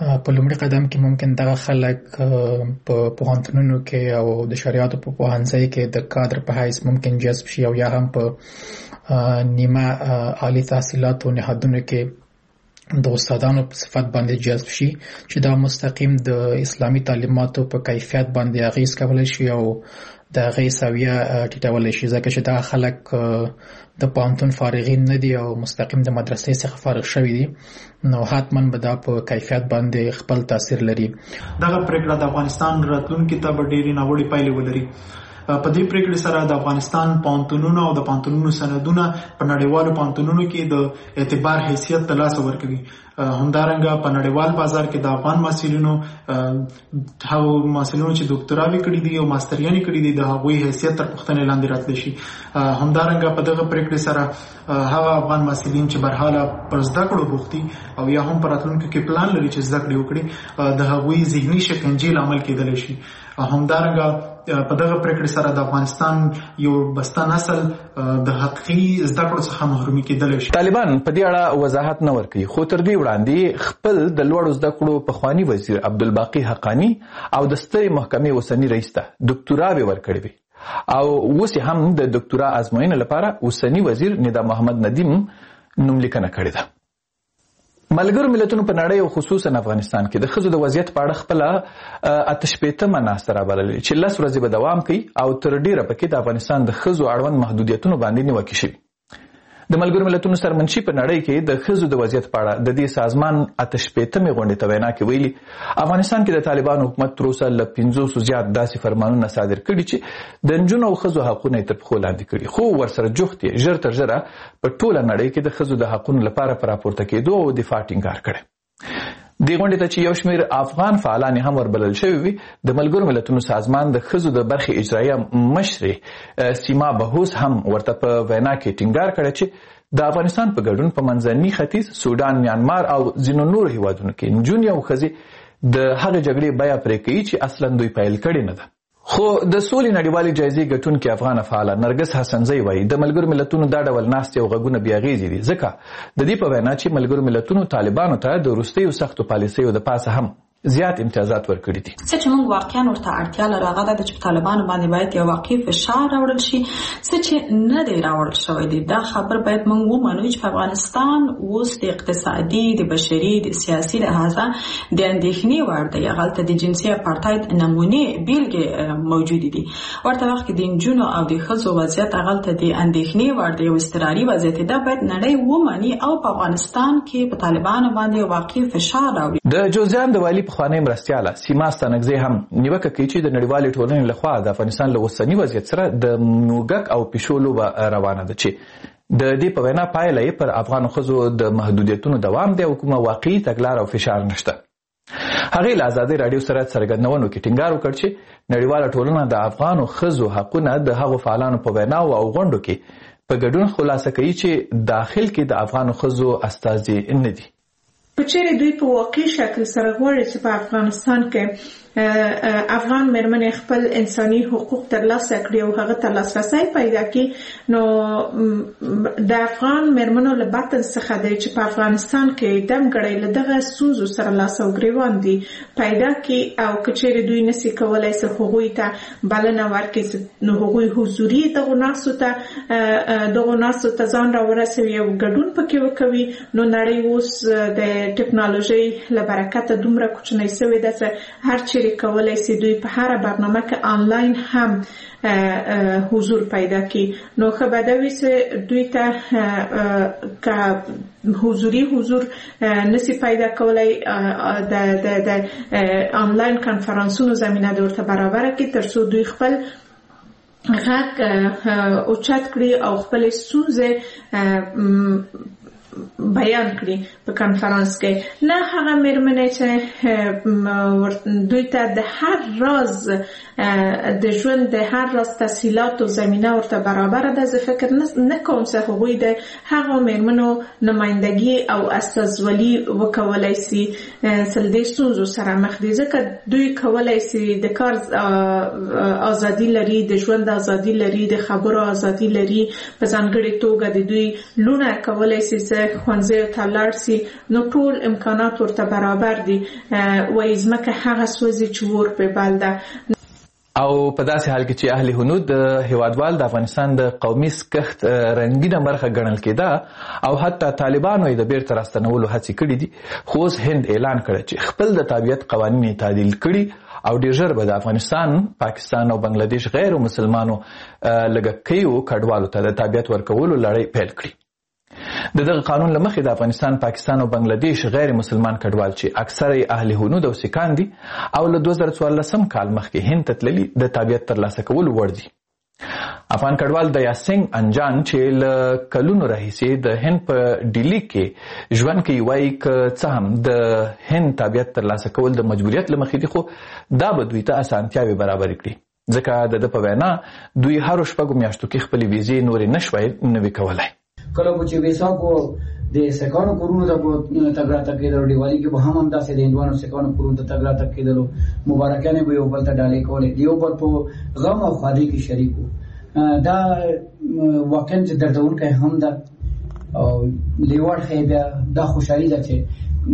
په لومړي قدم کې ممکن دغه خلک په پوهنتونونو کې او د شریعت په پوهنځي کې د کادر په حیث ممکن جذب شي او یا هم په نیمه عالی تحصیلاتو نهادونو کې د استادانو په صفت باندې جذب شي چې دا مستقیم د اسلامي تعلیماتو په کیفیت باندې اغیز کولای شي او د هغې سویه ټیټولی شي، ځکه چې دا خلک د پوهنتون فارغین نه دي او مستقیم د مدرسې څخه فارغ شوي دي، نو حتما به دا په کیفیت باندې خپل تاثیر لري. دغه پریکړه د افغانستان راتلونکي ته به ډېرې ناوړې پایلې ولري. په دې پریکړې سره د افغانستان پوهنتونونو او د پوهنتونونو سندونه په نړیوالو پوهنتونونو کې د اعتبار حیثیت ترلاسه ورکوي. همدارنګه په نړیوال بازار کې د افغان محصلینو چې ډاکټراوي کړي دي او ماستریانې کړي دي د هغوی حیثیت تر پوښتنې لاندې راتلی شي. همدارنګه په دغه پریکړې سره هغه افغان محصلین چې برحاله پر زده کړو بوخت دي او یا هم په راتلونکي کې پلان لري چې زده کړې وکړي د هغوی ذهني شکنجې لامل کېدلی شي. همدارنګه په دغه پریکړې سره د افغانستان یو بسته نسل د حقیقي زده کړو څخه محرومي کېدلی شي. طالبان په دې اړه وضاحت نه ورکوي، خو تر دې وړاندې خپل د لوړو زده کړو پخواني وزیر عبدالباقي حقانی او د سترې محکمې اوسني رئیس ته ډاکټراوې ورکړې وي او اوس هم د ډاکټرا ازموینې لپاره اوسني وزیر ندا محمد ندیم نوملیکنه کړې ده. ملګرو ملتونو په نړۍ او خصوصا افغانستان کې د ښځو د وضعیت په اړه خپله 88مه ناسته رابللې چې 10 ورځې به دوام کوي او تر ډیره پکې د افغانستان د ښځو اړوند محدودیتونو باندې نیوکې شوي. د ملګرو ملتونو سرمنشي په نړۍ کې د ښځو د وضعیت په اړه د دې سازمان 88مې غونډې ته وینا کې ویلي افغانستان کې د طالبانو حکومت تر اوسه له 500 زیات داسې فرمانونه صادر کړي چې د نجونو او ښځو حقونه یې تر پښو لاندې کړي، خو ورسره جوخت یې ژر تر ژره په ټوله نړۍ کې د ښځو د حقونو لپاره په راپورته کېدو او دفاع ټینګار کړی. دې غونډې ته چې یو شمېر افغان فعالان هم وربلل شوي وي، د ملګرو ملتونو سازمان د ښځو د برخې اجرایه مشرې سیما بهوس هم ورته په وینا کې ټینګار کړی چې د افغانستان په ګډون په منځني ختیځ، سودان، میانمار او ځینو نورو هیوادونو کې نجونې او ښځې د هغې جګړې بیه پرې کوي چې اصلا دوی پیل کړې نه ده. خو د سولې نړیوالې جایزې ګټونکې افغانه فعاله نرګس حسنزی وایي د ملګرو ملتونو دا ډول ناستې او غږونه بې اغېزې دي، ځکه د دې په وینا چې ملګرو ملتونو طالبانو ته د وروستیو سختو پالیسیو د پاسه هم زیات امتیازات ورکړي دي. څه چې موږ واقعا ورته اړتیا لرو هغه ده چې په طالبانو باندې باید یو واقعي فشار راوړل شي، څه چې نه دی راوړل شوی دی. دا خبر باید موږ ومنو چې په افغانستان اوس د اقتصادي، د بشري، د سیاسي لحاظه د اندېښنې وړ دی. هغلته د جنسي اپارټاید نمونې بیلګې موجودې دي. ورته وخت کې د نجونو او د ښځو وضعیت هغلته د اندېښنې وړ دی، یو اضطراري وضعیت. دا باید نړۍ ومني او په افغانستان کې په طالبانو باندې واقعي فشار راوړي. د جوزجان د والي پخوانی مرستیاله سیما ستانکزی هم نیوکه کوي چې د نړیوالې ټولنې لخوا د افغانستان له اوسني وضعیت سره د موږک او پیشو لوبه روانه ده چې د دې په وینا پایله یې پر افغانو ښځو د محدودیتونو دوام دی او کومه واقعي تګلاره او فشار نشته. هغې له ازادۍ راډیو سره څرګندونو کې ټینګار وکړ چې نړیواله ټولنه د افغانو ښځو حقونه د هغو فعالانو په ویناو او غونډو کې په ګډون خلاصه کوي چې داخل کې د افغانو ښځو استازي نه دي. په چیرې دوی په واقعي شکل سره غواړي چې په افغانستان کې افغان مېرمنې خپل انساني حقوق ترلاسه کړي او هغه ته لاسرسی پیدا کړي، نو د افغان مېرمنو له بطن څخه دی چې په افغانستان کې دمګړی له دغه ستونزو سره لاس او ګریوان دي پیدا کړي او که چیرې دوی نسي کولی چې هغوی ته بلنه ورکړي نو هغوی حضوري دغو ناستو ته ځان راورسوي او ګډون پکې وکوي. نو نړۍ اوس د ټکنالوژۍ له برکته دومره کوچنۍ سوې ده چې هر چیرې کولای شي دوی په هر برنامه کې آنلاین هم حضور پیدا کړي. نو ښه به دا وي چې دوی ته که حضور نسی پیدا کولای د آنلاین کنفرانسونو زمینه د ورته برابره کړي تر څو دوی خپل غږ اوچت کړي او خپل ستونزې بیان کړي په کنفرانس کې. نه هغه مېرمنې چې دوی ته د هر راز د ژوند د هر راز تسهیلات او زمینه ورته برابر ده. زه فکر نه کوم چې هغوی د هغه مېرمنو نمائندګي او استازولي وکولای شي سل د ستونزو سره مخ دي، ځکه دوی کولای شي د کار ازادي لري، د ژوند ازادي لري، د خبرو ازادي لري. په ځانګړي توګه د دوی لونه کولای شي چې ښوونځیو ته لاړ شي، نو ټول امکانات ورته برابر دي. وایي ځمکه هغه سوځي چې اور پرې بل ده. او په داسې حال کې چې اهل هنود د هیوادوال د افغانستان د قومي سکښت رنګینه برخه ګڼل کېده او حتی طالبانو یې د بیرته راستنولو هڅې کړې دي، خو اوس هند اعلان کړی چې خپل د تابعیت قوانین تعدیل کړي او ډېر ژر به د افغانستان، پاکستان او بنگلادیش غیر مسلمانو لږکیو کډوالو ته د تابعیت ورکولو لړۍ پیل کړي. د دغه قانون له مخې د افغانستان، پاکستان او بنگلادیش غیر مسلمان کډوال چې اکثره یې اهل هنود او سیکان دي او له 2014 کال مخکې هند ته تللي د تابعیت ترلاسه کولو وړ دي. افغان کډوال د یاسنګ انجان چې له کلونو راهیسې د هند په ډیلي کې ژوند کوي وایي که څه هم د هند تابعیت ترلاسه کول د مجبوریت له مخې دي، خو دا به دوی ته اسانتیاوې برابرې کړي، ځکه د ده په وینا دوی هرو 6 میاشتو کې خپلې ویزې نورې نشوای نوي کولی. کله چې ویسا کو د سکانو کورونو ته تګ راتګ کېدلو، دیوالي کې به هم همداسې د هندوانو سکانو کورونو ته تګ راتګ کېدلو، مبارکانې به یو بل ته ډالۍ کولې، د یو بل په غم او ښادۍ کې شریک وو. دا واقعا چې دردونکی هم ده او لیوړ ښیي بیا دا خوشحالي ده چې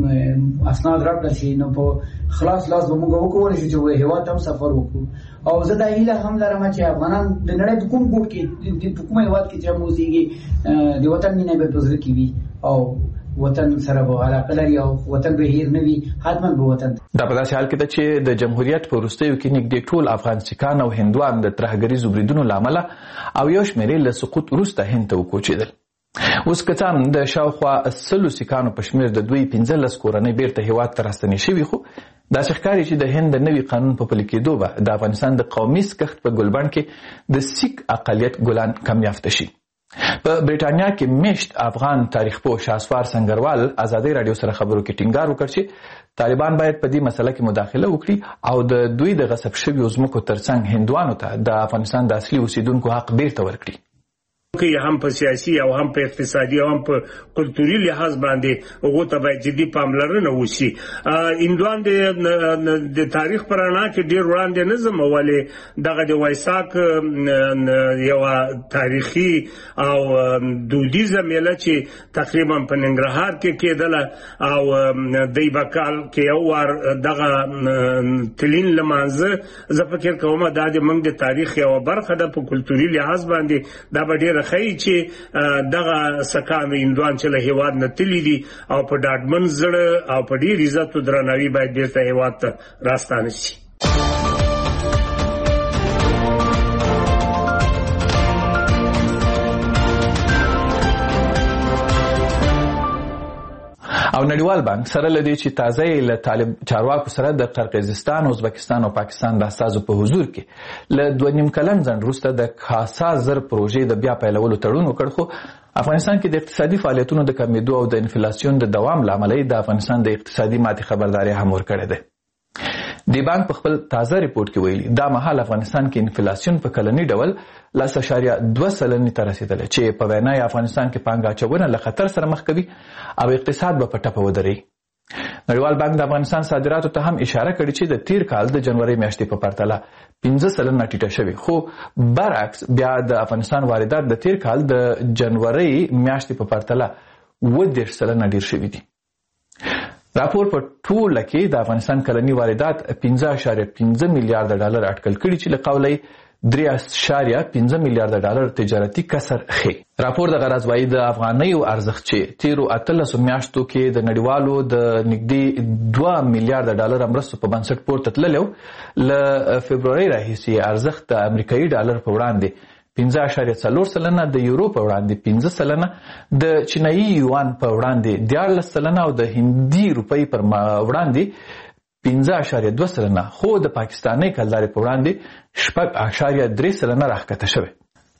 اسناد راکړل شي، نو په خلاص لاس به موږ وکولی شو چې هېواد ته هم سفر وکړو. او زه دا هیله هم لرم چې افغانان د نړۍ په کوم ګوټ کې په کوم هېواد کې چې هم اوسېږي د وطن مینه به په زړه کې وي او وطن سره به علاقه لري او وطن به هیر نه وي، حتما به وطن. دا په داسې حال کې ده چې د جمهوریت په وروستیو کې نږدې ټول افغان سیکان او هندوان د ترهګریزو بریدونو له امله او یو شمېرې له سقوط وروسته هند ته وکوچېدل. اوس که څه هم د شاوخوا 100 سیکانو په شمېر د دوی 15 کورنۍ بیرته هېواد ته راستنې شوي، خو داسې ښکاري چې د هند د نوي قانون په پلي کېدو به د افغانستان د قومي سکښت په ګلبڼ کې د سیک اقلیت ګلان کم یافته شي. په بریټانیا کې میشت افغان تاریخ پوه شاسوار سنگروال ازادي رادیو سره خبرو کې ټینګار وکړ چې طالبان باید په دې مسله کې مداخله وکړي او د دوی د غصب شویو ځمکو ترڅنګ هندوانو ته د افغانستان د اصلي اوسیدونکو حق بیرته ورکړي. که هم په سیاسي او هم په اقتصادي او هم په کلتوري لحاظ باندې هغه ته باید جدي پاملرنه وشي. هندوان د تاریخ پر اړه کې ډیر وړاندې نه زمولې دغه د وایساک یو تاریخي او دودیزه میله چې تقریبا په ننګرهار کې کېدله او د بکال کې یو ور دغه تلین لمانځه زه فکر کوم دا د موږ د تاریخ یو برخه ده په کلتوري لحاظ باندې دا به ډیر خی چې دغه سکان هندوان چې له هیواد نه تللی دي او په ډاډمن زړه او په ډیر عزت او درناوي باید بیرته هیواد ته راستانه شي. او نړیوال بانک سره لدی چې تازه له طالب چارواکو سره د قرقیزستان، ازبکستان او پاکستان د استازو په حضور کې له 2.5 کلن ځنډ وروسته د خاصه زر پروژې د بیا پیلولو تړون وکړ، خو افغانستان کې د اقتصادي فعالیتونو د کمیدو او د انفلاسیون د دوام لامل د افغانستان د اقتصادي ماتې خبرداري هم ورکړې ده. دی بانک په خپل تازه ریپورت کې ویلي دا مهال افغانستان کې انفلاسیون په کلنی ډول 0.2% ته رسیدلی چې په وینا یې افغانستان کې پانګه اچونه له خطر سره مخ کوي او اقتصاد به په ټپه ودرېږي. نړیوال بانک د افغانستان صادراتو ته هم اشاره کړې چې د تیر کال د جنوري میاشتې په پرتله 15% ټیټه شوې، خو برعکس بیا د افغانستان واردات د تیر کال د جنوري میاشتې په پرتله 10% ډیر شوي دي. راپور په ټوله کې د افغانستان کلنی واردات 15.5 میلیارډ ډالر اټکل کړي چې له قوله 3.5 میلیارډ ډالر تجارتي کسر ښیي. راپور د غرض وايي د افغانیو ارزښت چې تیرو 18 میاشتو کې د نړیوالو د نږدې 2 میلیارډ ډالر مرستو په بنسټ پورته تللی و، له فبروري راهیسې ارزښت د امریکایي ډالر په وړاندې 15.4%، د یورو په وړاندې 5%، د چینایي یوان په وړاندې 14% او د هندي روپۍ پر وړاندې 15.2%، خو د پاکستاني کلدارې په وړاندې 6.3% راښکته شوی.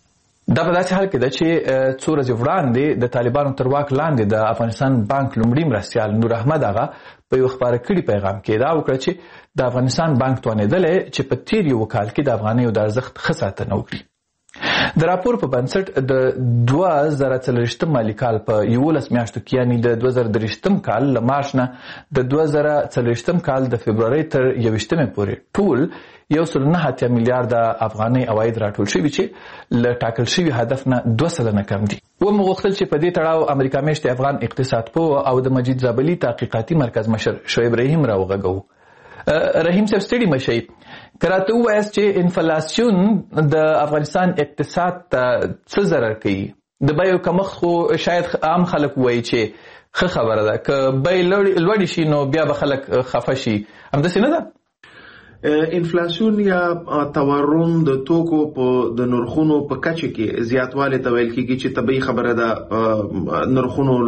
دا په داسې حال کې ده چې څو ورځې وړاندې د طالبانو تر واک لاندې د افغانستان بانک لومړي مرستیال نور احمد آغا په یو خبره کړي پیغام کې دا وکړه چې د افغانستان بانک توانېدلی چې په تیر یو کال کې د افغانیو د ارزښت ښه ساتنه وکړي. د راپور په بنسټ د 2040 مالي کال په 11 میاشتو کې یعنی د 2023 کال له مارچ نه د 2040 کال د فبرवरी تر 21 پورې ټول 1.9 میلیارډ افغاني عواید راټول شوي چې له ټاکل شوي هدف نه 2% کم دي. ومو غوښتل چې په دې تړاو امریکا میشتې افغان اقتصاد پوه او د مجید زابلي تحقیقاتي مرکز مشر شعیب رحیم راوغږوو. رحیم صاحب ستړي مشئ که راته ووایاست چې انفلاسیون د افغانستان اقتصاد ته څه ضرر کوي؟ د بیو کمښت خو شاید عام خلک ووایي چې ښه خبره ده، که بیې لوړې شي نو بیا به خلک خفه شي، همداسې نه ده؟ انفلاسیون یا تورم د توکو په د نرخونو په کچه کې زیاتوالی ته ویل کېږي چې طبیعي خبره ده. نرخونو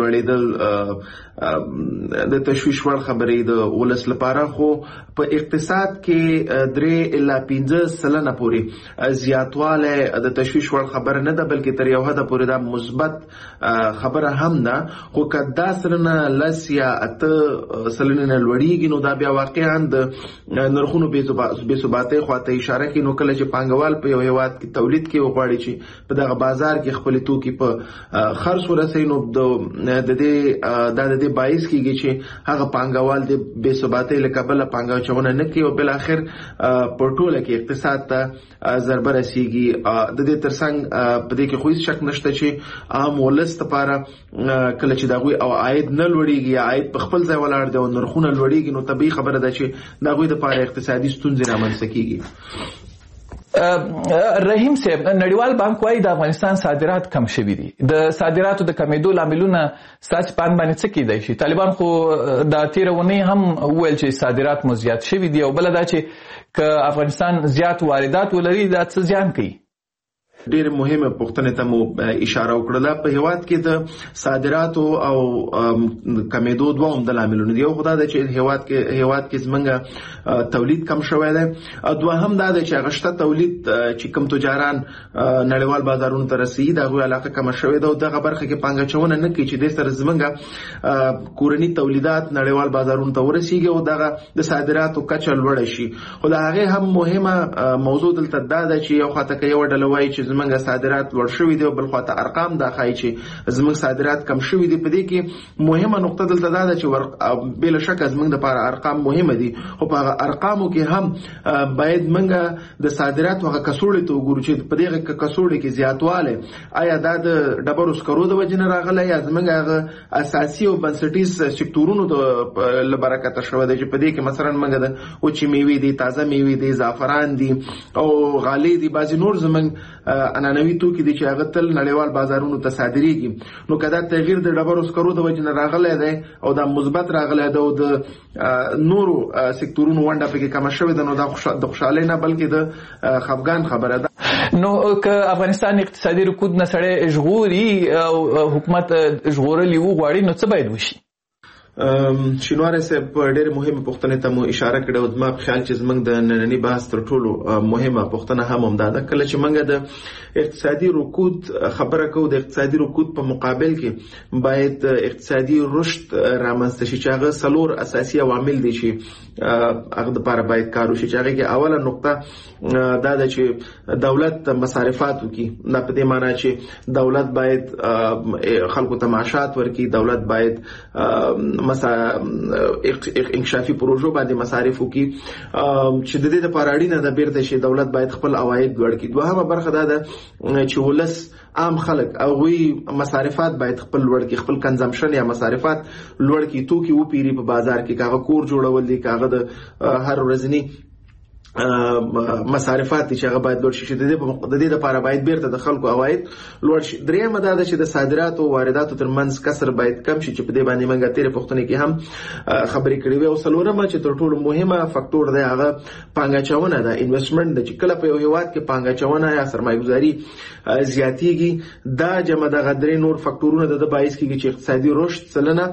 لوړېدل د تشویش وړ خبرې د ولس لپاره، خو په اقتصاد کې 3-5% پورې زیاتوالی د تشویش وړ خبره نه ده، بلکې تر یو حده پورې دا مثبت خبره هم ده. خو که 10 یا 8% نه لوړېږي نو دا بیا واقعا د نرخونو بې ثباتۍ خواته اشاره کوي. نو کله چې پانګوال په یو هیواد کې تولید کې وغواړي چې په دغه بازار کې خپل توکي په خرڅ ورسوي، نو د دې باعث کېږي چې هغه پانګوال د بې ثباتۍ له کبله پانګاچونه نه کوي او بالاخر په ټوله کې اقتصاد ته ضربه رسیږي. د دې ترڅنګ په دې کې خو هیڅ شک نشته چې عام ولس لپاره کله چې د هغوی عاید نه لوړېږي یا عاید په خپل ځای ولاړ دی او نرخونه لوړېږي، نو طبیعي خبره ده چې د هغوی لپاره اقتصادي ستونزې رامنځته کېږي. رحیم صاحب، نړیوال بانک وايي د افغانستان صادرات کم شوي دي. د صادراتو د کمیدو لاملونه ستاسو په اند باندې څه کېدای شي؟ طالبان خو د تېره اونۍ هم وویل چې صادرات مو زیات شوي دي، او بله دا چې که افغانستان زیات واردات ولري دا څه زیان کوي؟ ډېر مهمه پوښتنې ته مو اشاره وکړله. په هیواد کې د صادراتو او کمیدو دوه عمده لاملونه دي. یو خو دا ده چې هیواد کې زموږ تولید کم شوی دی، دوهم دا ده چې هغه شته تولید چې کوم تجاران نړیوال بازارونو ته رسوي د هغوی علاقه کمه شوې ده او دغه برخه کې پانګاچونه نه کوي چې دې سره زموږ کورني تولیدات نړیوال بازارونو ته ورسیږي او دغه د صادراتو کچه لوړه شي. خو د هغې هم مهمه موضوع دلته دا ده چې یو خواته که یوه ډله وایي چې زمونږ صادرات لوړ شوي دي او بل خواته ارقام دا ښایي چې زمونږ صادرات کم شوي دي. په دې کې مهمه نقطه دلته دا ده چې بلا شکه زمونږ دپاره ارقام مهمه دي، خو په هغه ارقامو کې هم باید موږ د صادراتو هغه کڅوړې ته وګورو چې په دغه کڅوړې کې زیاتوالی آیا دا د ډبرو سکرو د وجې نه راغلی یا زمونږ هغه اساسي او بنسټیز سکتورونو له برکته شوی دی چې په دې کې مثلا موږ د وچې میوې دي، تازه میوې دي، زعفران دي او غالۍ دي، بعضې نور زمونږ عنعنوي توکي دي چې هغه تل نړیوال بازارونو ته صادریږي. نو که دا تغییر د ډبرو سکرو د وجې نه راغلی دی او دا مثبت راغلی دی او د نورو سکتورونو ونډه پکې کمه شوې ده، نو دا د خوشحالۍ نه بلکې د خفګان خبره ده. نو که افغانستان اقتصادي رکود نه سړی ژغوري او حکومت ژغورلي وغواړي نو څه باید وشي؟ شینواری صاحب ډېرې مهمه پوښتنې ته مو اشاره کړې او زما په خیال چې زموږ د ننني بحث تر ټولو مهمه پوښتنه هم همدا ده. کله چې موږ د اقتصادي رکود خبره کوو، د اقتصادي رکود په مقابل کې باید اقتصادي رشد رامنځته شي چې هغه 4 اساسي عوامل دي چې هغه دپاره باید کار وشي. چې هغې کې اوله نقطه دا ده چې دولت مصارفات وکړي. دا په دې معنی چې دولت باید خلکو ته معاشات ورکړي، دولت باید انکشافي پروژو باندې مصارف وکړي چې د دې لپاره اړینه ده بیرته چې دولت باید خپل عواید لوړ کړي. دوهمه برخه دا ده چې ولس عام خلک هغوی مصارفات باید خپل لوړ کړي، خپل کنزمپشن یا مصارفات لوړ کړي، توکي وپیري په بازار کې، که هغه کور جوړول دي، که هغه د هر ورځني مصارفات چې هغه باید لوړ شي. د دې لپاره باید بیرته د خلکو عواید لوړ شي. درېیمه دا ده چې د صادراتو او وارداتو ترمنځ کسر باید کم شي چې په دې باندې موږ تېرې پوښتنې کې هم خبرې کړې وې. او څلورمه چې تر ټولو مهمه فکټور دی هغه پانګاچونه ده، انویسټمنټ ده. چې کله په یو هیواد کې پانګاچونه یا سرمایه‌ګذاري زیاتېږي دا جمع دغه درې نور فکټورونه د باعث کېږي چې اقتصادي رشد سلنه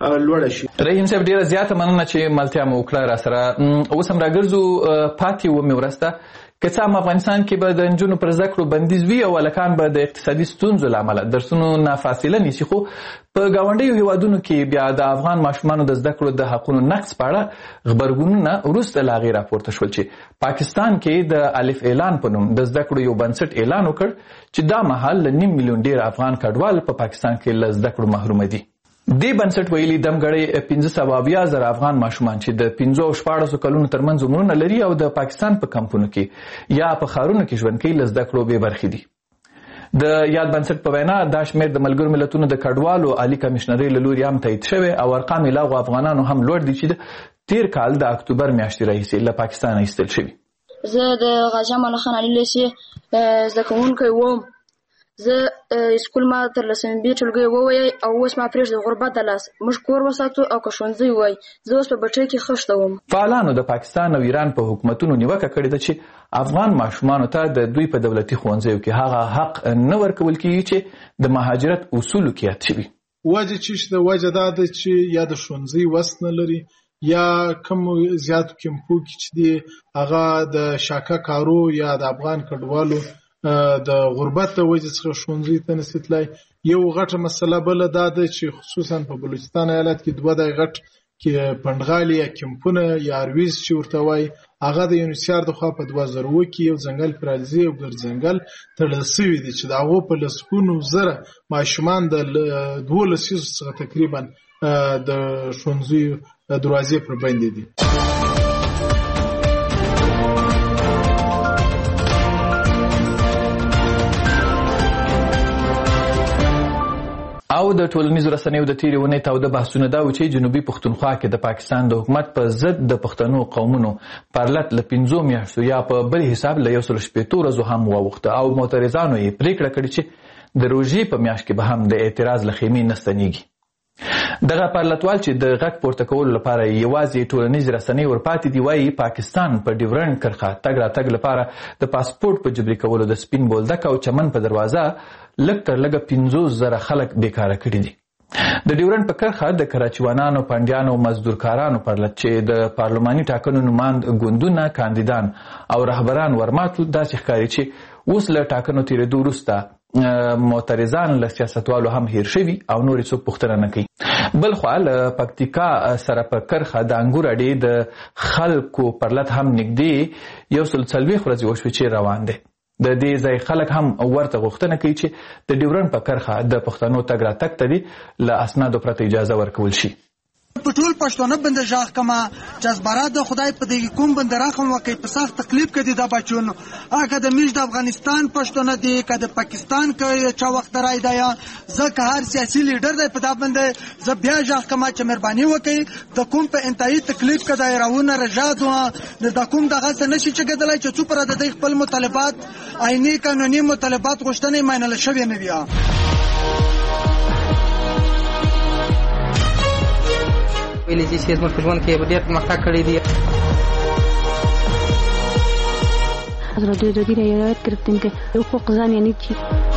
لوړ شي. رحیم صاحب ډیره زیاته مننه چې ملتیا مو وکړه را سره. اوس هم راګرځو پاتې ومې ورسته که څه هم افغانستان کې به د نجونو پر زده کړو بندیز وي او هلکان به د اقتصادي ستونزو له امله درسونو نه فاصله نیسي، خو په ګاونډیو هیوادونو کې بیا د افغان ماشومانو د زده کړو د حقونو نقض په اړه غبرګونونه وروسته له هغې راپورته شول چې پاکستان کې د الف اعلان په نوم د زده کړو یو بنسټ اعلان وکړ چې دا مهال له 9 میلیون ډیر افغان کډوال په پاکستان کې له زده کړو محروم دي. دې بنسټ ویلي دمګړی 15,000 افغان ماشومان چې د 15 او 14 کلونو ترمنځ عمرونه لري او د پاکستان په کمپونو کې یا په ښارونو کې ژوند کوي له زده کړو بې برخې دي. د یاد بنسټ په وینا دا شمېر د ملګرو ملتونو د کډوالو عالي کمشنرۍ له لوري هم تایید شوی او ارقام یې له هغو افغانانو هم لوړ دي چې د تیر کال د اکتوبر میاشتې راهیسې له پاکستانه ایستل شوي. زه د غازي امان الله خان علي لیسې زده کوونکی وم. زه سکول ما تر لسمې ټولګي ووایي او اوس ما پرېږدي غربت د لاس موږ کور وساتو او که ښوونځی وای زه اوس په بټۍ کې خښته وم. فعالانو د پاکستان او ایران په حکومتونو نیوکه کړې ده چې افغان ماشومانو ته د دوی په دولتي ښوونځیو کې هغه حق نه ورکول کیږي چې د مهاجرت اصولو کې یاد شوي. وجه چې وجه دا ده چې یا د ښوونځي وس نه لري یا کم زیاتو کمپو کې چې دی هغه د شاکه کارو یا د افغان کډوالو د غربت د وجې څخه ښوونځي ته نشي تللی. یو غټه مسله بله دا ده چې خصوصا په بلوچستان ایالت کې 2 دای غټ کې پنډغالي یا کمپونه یا ارویز چې ورته وایي هغه د یونیسیار د خوا په 2000 کې یو ځنګل پرالزي او ګرځنګل تړل شوي دي چې د هغو په لسګونو زره ماشومان د 12 څخه تقریبا د ښوونځیو دروازې پر بندې دي. او د ټولنیزو رسنیو د تیرې اونۍ تاوده بحثونه دا و چې جنوبي پښتونخوا کې د پاکستان د حکومت په ضد د پښتنو قومونو پرلت له 15 میاشتو یا په بل حساب له 160 ورځو هم واوښته او معترضانو یې پریکړه کړې چې د روژې په میاشت کې به هم د اعتراض له خیمې نه ستنېږي. دغه پرلتوال چې د غږ پورته کولو لپاره یوازې ټولنیز رسنۍ ورپاتې دي وایي پاکستان په ډیورنډ کرښه تګ راتګ لپاره د پاسپورټ په جبري کولو د سپین بولدک او چمن په دروازه لږ تر لږه 15,000 خلک بیکاره کړي دي. د ډیورنډ په کرښه د کراچیوانانو پنډیانو مزدورکارانو پرلت چې د پارلماني ټاکنو نماند ګوندونه کاندیدان او رهبران ورماتو داسې ښکاري چې اوس له ټاکنو تېرېدو وروسته معترضان له سیاستوالو هم هیر شوي او نورې څوک پوښتنه نه کوي. بل خوا له پکتیکا سره په کرښه د انګور اډې د خلکو پرلت هم نږدې 140 ورځې وشوې چې روان دی. د دې ځای خلک هم ورته غوښتنه کوي چې د ډیورنډ په کرښه د پښتنو تګ راتګ ته دې له اسنادو پرته اجازه ورکول شي. په ټول پښتانه باندې ژغ کما جذبارات د خدای په دې کوم باندې راخم وکي په سخت تکلیف کې دي دا بچون هغه د میش د افغانستان پښتانه دي که د پاکستان کې چا وخت راي دی ځکه هر سیاسي لیډر دی په دا باندې ز بیا ژغ کما چې مهرباني وکي د کوم په انتهایی تکلیف کې د راونه رجاد و د کوم دغه څه نشي چې کېدلای چې څو پر د خپل مطالبات آئینی قانوني مطالبات غوښتنې معنی شوی نه بیا. ویلې چې زموږ په ژوند کې ډېر پرمختګ کړی دی. ازادي رایت گرفتیم که حقوق زن یعنی چی.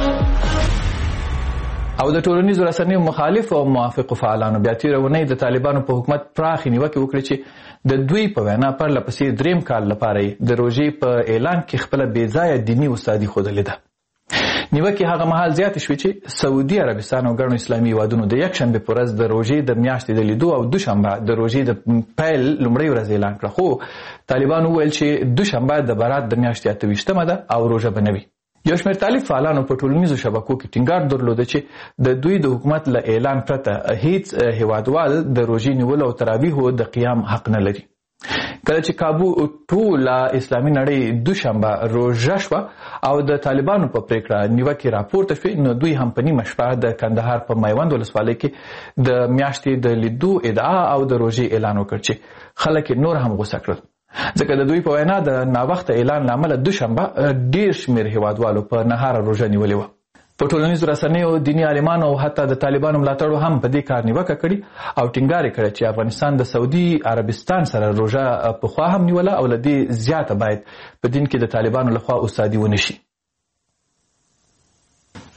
او د ټولنیزو رسنیو مخالف او موافق فعالانو بیا تېره اونۍ د طالبانو په حکومت پراخې نیوکې وکړې چې د دوی په وینا پرله پسې 3 کال لپاره د روژې په اعلان کې خپله بېځایه دیني استادي ښودلې ده. نیوکې هغه مهال زیاتې شوې چې سعودي عربستان او ګڼو اسلامي هیوادونو د یکشنبې په ورځ د روژې د میاشتې د لیدو او دوشنبه د روژې د پیل لومړۍ ورځ اعلان کړه، خو طالبانو وویل چې دوشنبه د برات د میاشتې 28مه ده او روژه به نه وي. یو شمېر طالب فعالانو په ټولنیزو شبکو کې ټینګار درلوده چې د دوی د حکومت له اعلان پرته هیڅ هیوادوال د روژې نیولو او تراویحو د قیام حق نه لري. کله چې کابو ټوله اسلامي نړۍ دوشنبه روژه شوه او د طالبانو په پریکړه نیوکې راپورته شوې نو دوی هم په نیمه شپه د کندهار په میوند ولسوالۍ کې د میاشتې د لیدو ادعا او د روژې اعلان وکړ چې خلک نور هم غوسه کړل ځکه د دوی په وینا د ناوخته اعلان له امله دوشنبه ډېر شمېر هیوادوالو په نهاره روژه نیولې وه. په ټولنیزو رسنیو دیني عالمانو او حتی د طالبانو ملاتړو هم په دې کار نیوکه کړې او ټینګار یې کړی چې افغانستان د سعودي عربستان سره روژه پخوا هم نیوله او له دې زیاته باید په دین کې د طالبانو لخوا استادي ونه شي.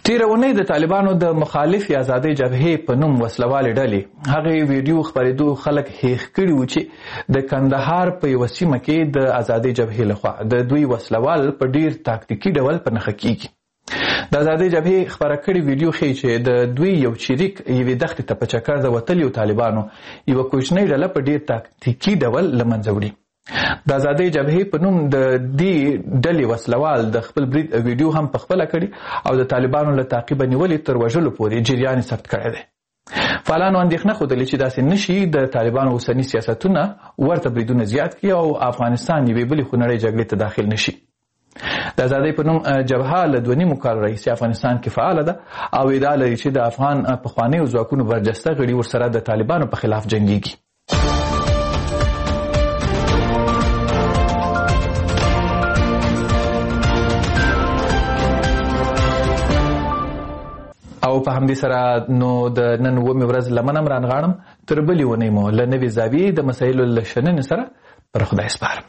تیرونی د طالبانو د مخالف آزادۍ جبهې په نوم وسلوالې ډلې هغه ویډیو خبرېدو خلک هیښ کړي وو چې د کندهار په یوه سیمه کې د آزادۍ جبهې لخوا د دوی وسلوال په ډیر تاکتیکي ډول په نښه کیږي. د آزادۍ جبهې خبره کړې ویډیو ښیي چې د دوی یو چریک یوې دښتې ته په چکر د وتلیو طالبانو یوه کوچنۍ ډله په ډیر تاکتیکي ډول له منځه وړي. د آزادۍ جبهې په نوم د دې ډلې وسلوال د خپل برید ویډیو هم پخپله کړي او د طالبانو له تعقیبه نیولې تر وژلو پورې جریان ثبت کړی دی. فعالانو اندېښنه ښودلې چې داسې نشي د طالبانو اوسني سیاستونه ورته بریدونه زیات کړي او افغانستان یوې بلې خونړۍ جګړې ته داخل نشي. د آزادۍ په نوم جبهه له 2.5 کال راهیسې افغانستان کې فعاله ده او ادعا لري چې د افغان پخوانیو ځواکونو برجسته غړي ورسره د طالبانو په خلاف جنګیږي. او په همدې سره نو د نن اومه ورځ لمنم رانغاړم تر بلې ونې مو له نوې زاویې د مسایلو له شننې سره پر خدای سپارم.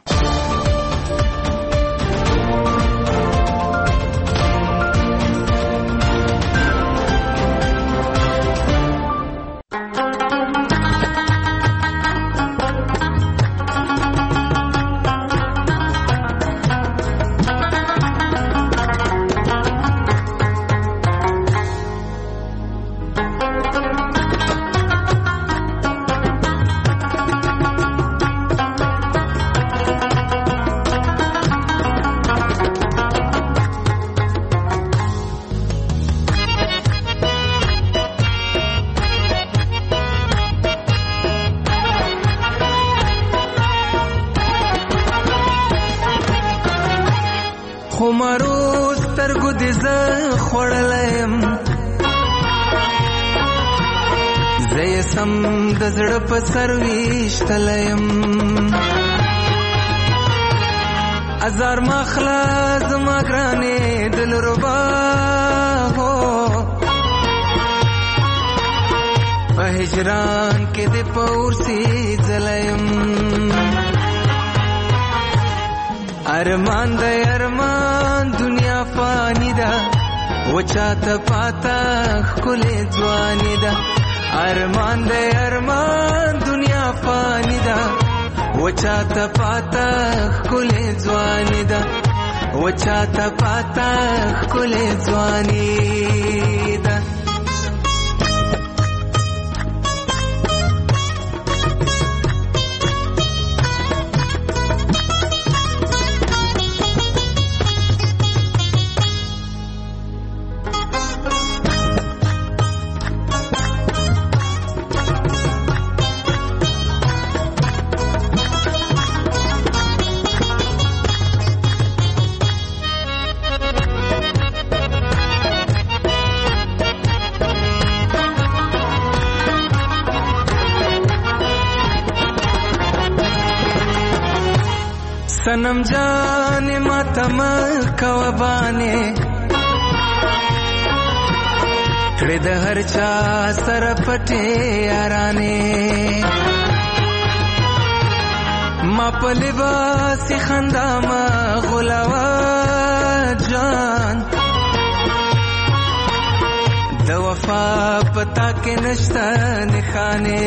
سرویشتلیم ازار مخلا زما گرانه دل ربا ہو په هجران کې د پورسی زلیم ارمان د ارمان دنیا فانی ده وچاته پاتا خل ځواني ده ارمان د ارمان دنیا فانی ده وچاته پاتا خل ځواني ده وچاته پاتا خل ځواني ده सनम जाने मातम कवबाने हृद हर चा सर पटे याराने माप लिबासी खंदामा गुलावा जान द वफा पता के नश्ता निखाने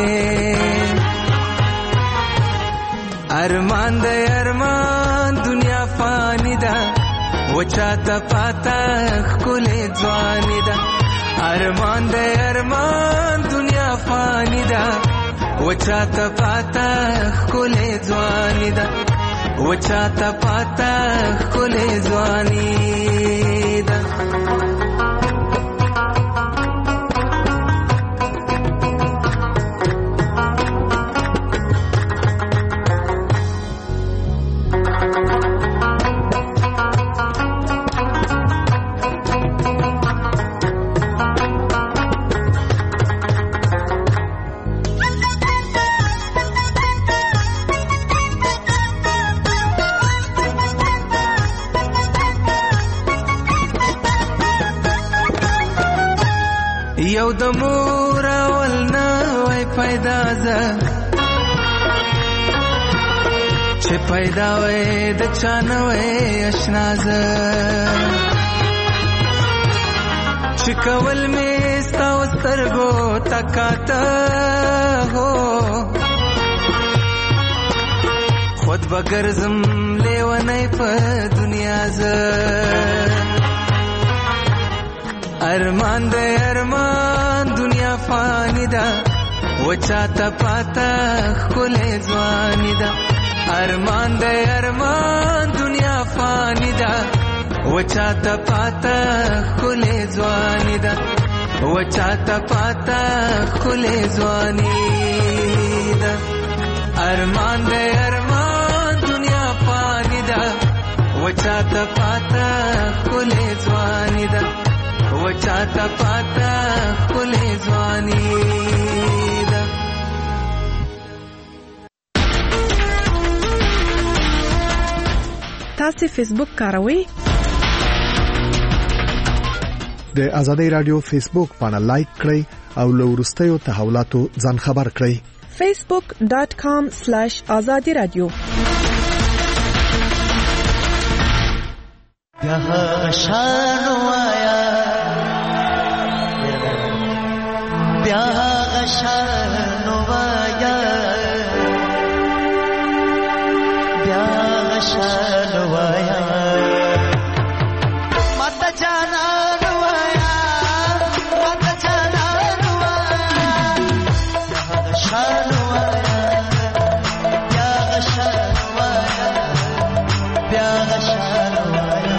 ارمان د ارمان دنیا فانی ده وچاته پاتا خل ځواني ده ارمان د ارمان دنیا فانی ده وچاته پاتا خل ځواني ده وچاته پاتا خل ځواني ده یو د مور اول نه وای پیدا ز چې پیدا وای د چانه وای آشنا ز چې کول مې ستا سترګو تکاته هو خود بګرزم لیونی په دنیا زه ارمان د ارمان دنیا فانی ده وچاته پاته ښکلې ځواني ده ارمان د ارمان دنیا فانی ده وچاته پاته ښکلې ځواني ده وچاته پاته ښکلې ځواني ده ارمان د ارمان دنیا فانی ده وچاته پاته ښکلې ځواني ده وچاته پاته ښکلې ځواني ده. تاسو فیسبوک کاروئ؟ د آزادۍ رادیو فیسبوک باندې لایک کړئ او له وروستیو تحولاتو ځان خبر کړئ. facebook.com/azadi-radio بیا شانو آیا بیا شانو آیا بیا شانو آیا مت جانا نوایا مت جانا نوایا بیا شانو آیا بیا شانو آیا بیا شانو آیا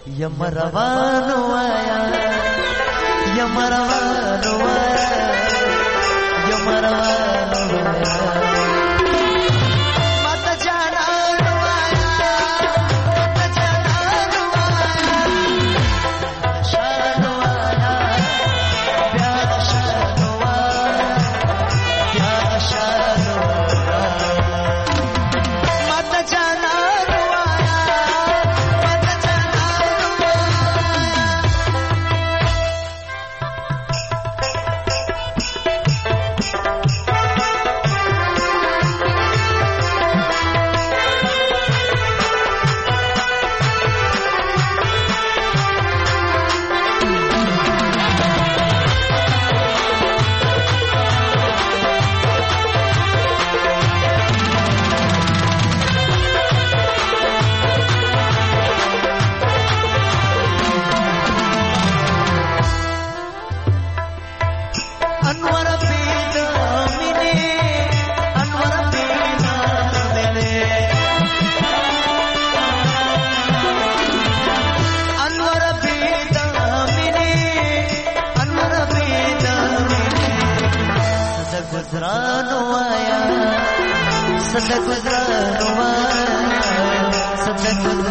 यमरवानो आया यमरवानो आया यमरवानो आया मत जाना आया मत जाना आया शानो आया प्यार शानो आया प्यार शानो आया मत जाना सदा गुजरानो आया सदा